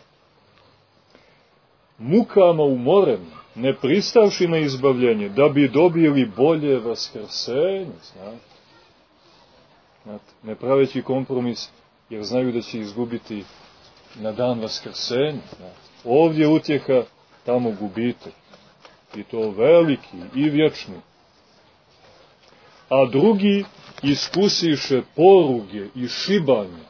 Speaker 1: Mukama umoreni, ne pristavši na izbavljenje, da bi dobili bolje vaskrsenje, znate, ne praveći kompromis, jer znaju da će izgubiti na dan vaskrsenja. Ovdje utjeha, tamo gubitak. I to veliki i vječni. A drugi iskusiše poruge i šibanja.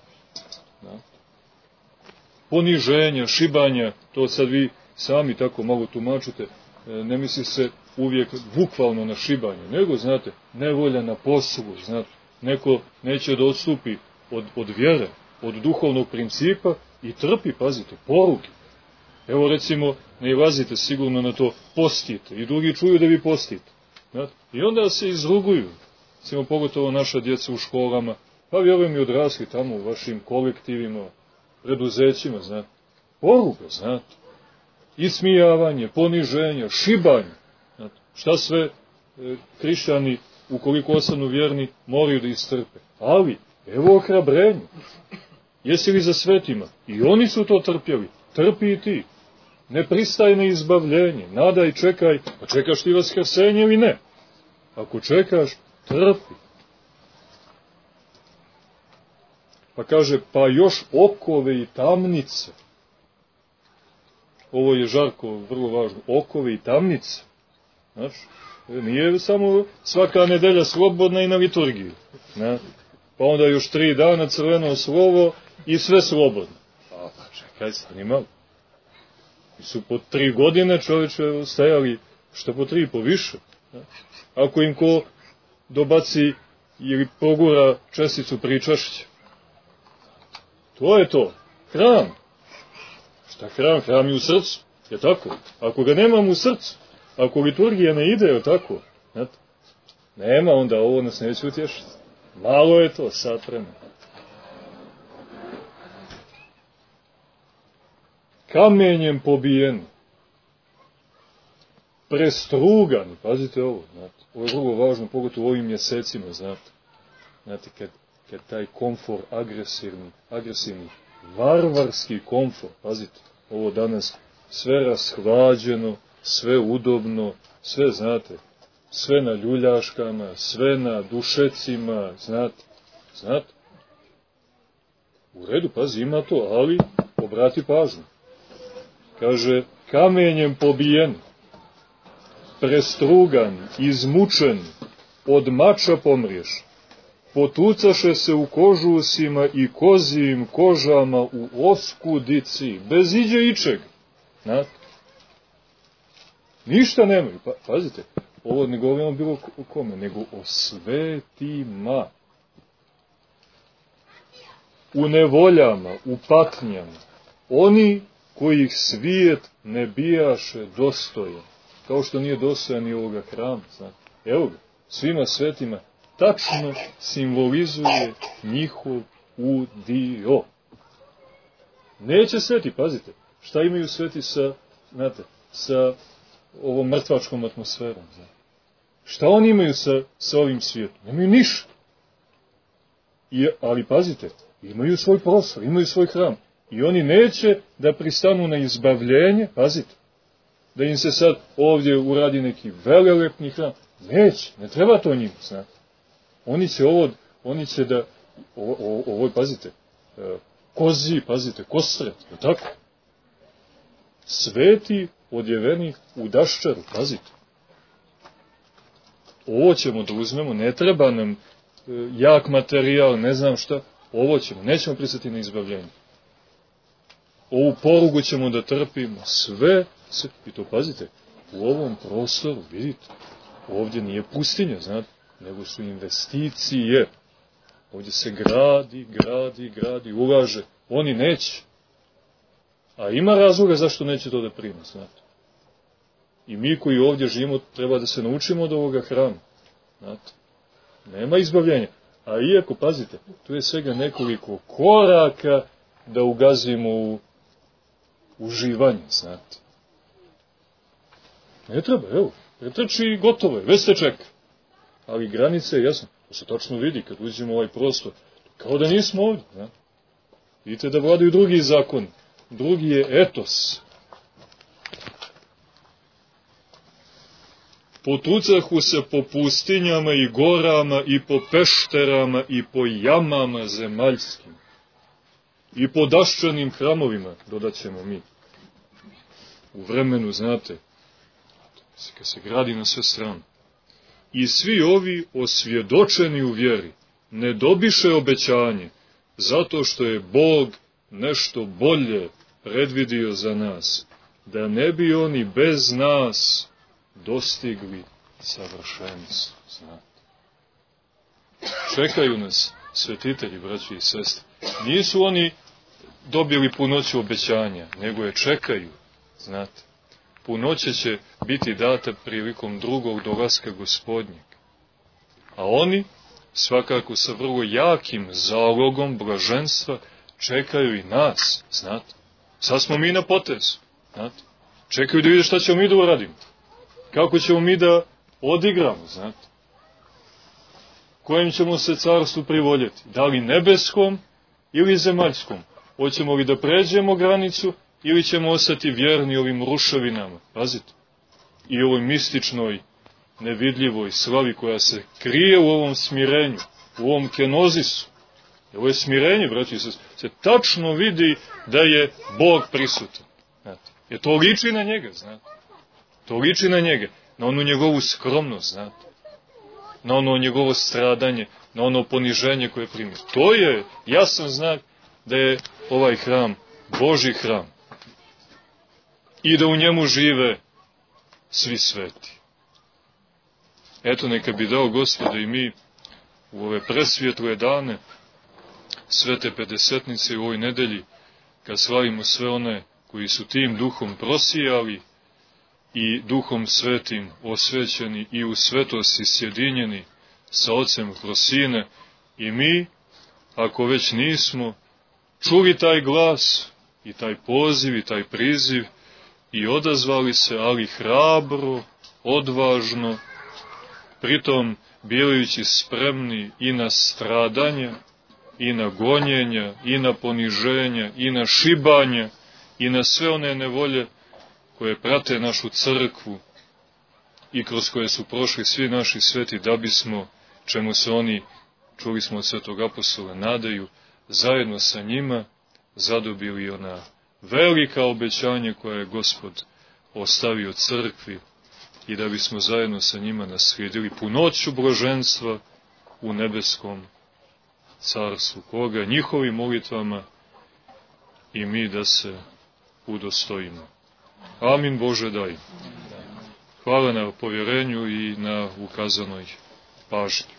Speaker 1: Poniženja, šibanja, to sad vi sami tako malo tumačite, ne misli se uvijek bukvalno na šibanje, nego, znate, nevolja na poslu, znate, neko neće da odstupi od vjere, od duhovnog principa i trpi, pazite, poruge. Evo recimo, ne ilazite sigurno na to, postite, i drugi čuju da vi postite. Znate? I onda se izruguju, recimo pogotovo naša djeca u školama, pa vjerujem i odrasli tamo u vašim kolektivima, preduzećima, znate. Poruga, znate. ismijavanje, poniženje, šibanje. Znate, šta sve hrišćani, ukoliko ostanu vjerni, moraju da istrpe. Ali, evo ohrabrenje. Jesi li za svetima? I oni su to trpjeli. Trpi i ti. Ne pristaj na izbavljenje. Nadaj, čekaj. Pa čekaš ti vaskrsenje ili ne? Ako čekaš, trpi. Pa kaže, pa još okove i tamnice. Ovo je Žarko vrlo važno. Okove i tamnice. Znači, nije samo svaka nedelja slobodna i na liturgiju. Ne? Pa onda još 3 dana crveno slovo i sve slobodno. Pa čekaj, stani malo. I su po 3 godine čovječe stajali, što po 3, po više. Ne? Ako im ko dobaci ili pogura česticu pričašća. To je to. Hram. Šta hram? Hram je u srcu. Je tako? Ako ga nemam u srcu, ako liturgija ne ide, je tako? Znate? Nema, onda ovo nas neće utješiti. Malo je to, sat vremena. Kamenjem pobijeni. Prestrugani. Pazite ovo. Znate? Ovo je vrlo važno, pogotovo u ovim mjesecima. Znate, kad taj komfor agresivni, varvarski komfor, pazite, ovo danas sve rashlađeno, sve udobno, sve, znate, sve na ljuljaškama, sve na dušecima, znate. U redu, pazi, ima to, ali obrati pažnju. Kaže, kamenjem pobijen, prestrugan, izmučen, od mača pomriješ. Potucaše se u kožusima i kozijim kožama u oskudici, bez iđe ičeg. Znate? Ništa nemaju. Pazite, ovo ne govorimo bilo o kome, nego o svetima. U nevoljama, u patnjama. Oni kojih svijet ne bijaše dostojan. Kao što nije dostojan i ovoga hrama. Znate? Evo ga, svima svetima tačno simbolizuje njihov udio. Neće sveti, pazite, šta imaju sveti sa ovom mrtvačkom atmosferom. Znate? Šta oni imaju sa ovim svijetom? Nemaju ništa. Ali pazite, imaju svoj prostor, imaju svoj hram. I oni neće da pristanu na izbavljenje, pazite, da im se sad ovdje uradi neki velelepni hram. Neće, ne treba to njima, znate. Oni će da, ovo pazite, kozi, pazite, kostret, je tako? Sveti odjeveni u daščaru, pazite. Ovo ćemo da uzmemo, ne treba nam jak materijal, ne znam šta, ovo ćemo, nećemo pristati na izbavljenje. Ovu porugu ćemo da trpimo, sve, i to pazite, u ovom prostoru, vidite, ovdje nije pustinja, znate, nego su investicije. Ovdje se gradi, ulaže. Oni neće. A ima razloga zašto neće to da prime, znate. I mi koji ovdje živimo treba da se naučimo od ovoga hrama. Znate. Nema izbavljenja. A iako, pazite, tu je svega nekoliko koraka da ugazimo u uživanje, znate. Ne treba, evo, pretrči i gotovo je, već se čeka. Ali granice, jasno, to se točno vidi kad uđemo u ovaj prostor. Kao da nismo ovdje, ne? Vidite da vladaju drugi zakon. Drugi je etos. Potucahu se po pustinjama i gorama i po pešterama i po jamama zemaljskim. I po daščanim hramovima, dodat ćemo mi. U vremenu, znate, kad se gradi na sve strane. I svi ovi osvjedočeni u vjeri ne dobiše obećanje, zato što je Bog nešto bolje predvidio za nas, da ne bi oni bez nas dostigli savršenstvo. Znate. Čekaju nas svetitelji, braći i sestre. Nisu oni dobili punoću obećanja, nego je čekaju, znate. Punoće će biti data prilikom drugog dolaska Gospodnjeg. A oni, svakako sa vrlo jakim zalogom blaženstva, čekaju i nas, znate. Sad smo mi na potezu, znate. Čekaju da vide šta ćemo mi da uradimo. Kako ćemo mi da odigramo, znate. Kojem ćemo se carstvu privoljeti? Da li nebeskom ili zemaljskom? Hoćemo li da pređemo granicu ili ćemo ostati vjerni ovim ruševinama? Pazite. I ovoj mističnoj, nevidljivoj slavi koja se krije u ovom smirenju, u ovom kenozisu. Ovo je smirenje, braći, se tačno vidi da je Bog prisutan. Znate. Jer to liči na njega, znate. To liči na njega, na onu njegovu skromnost, znate. Na ono njegovo stradanje, na ono poniženje koje primi. To je jasan znak da je ovaj hram Božji hram. I da u njemu žive svi sveti. Eto, neka bi dao Gospod da i mi u ove presvjetle dane Svete Pedesetnice u ovoj nedelji, kad slavimo sve one koji su tim duhom prosijali i duhom svetim osvećeni i u svetosti sjedinjeni sa Ocem kroz Sine, i mi, ako već nismo, čuli taj glas i taj poziv i taj priziv i odazvali se, ali hrabro, odvažno, pritom bivajući spremni i na stradanja, i na gonjenja, i na poniženja, i na šibanja, i na sve one nevolje koje prate našu crkvu i kroz koje su prošli svi naši sveti, da bismo, čemu se oni, čuli smo od svetog apostola, nadaju, zajedno sa njima zadobili ona velika obećanja koje je Gospod ostavio crkvi i da bismo zajedno sa njima naslijedili punoću blaženstva u nebeskom carstvu, koga njihovim molitvama i mi da se udostojimo. Amin Bože daj. Hvala na povjerenju i na ukazanoj pažnji.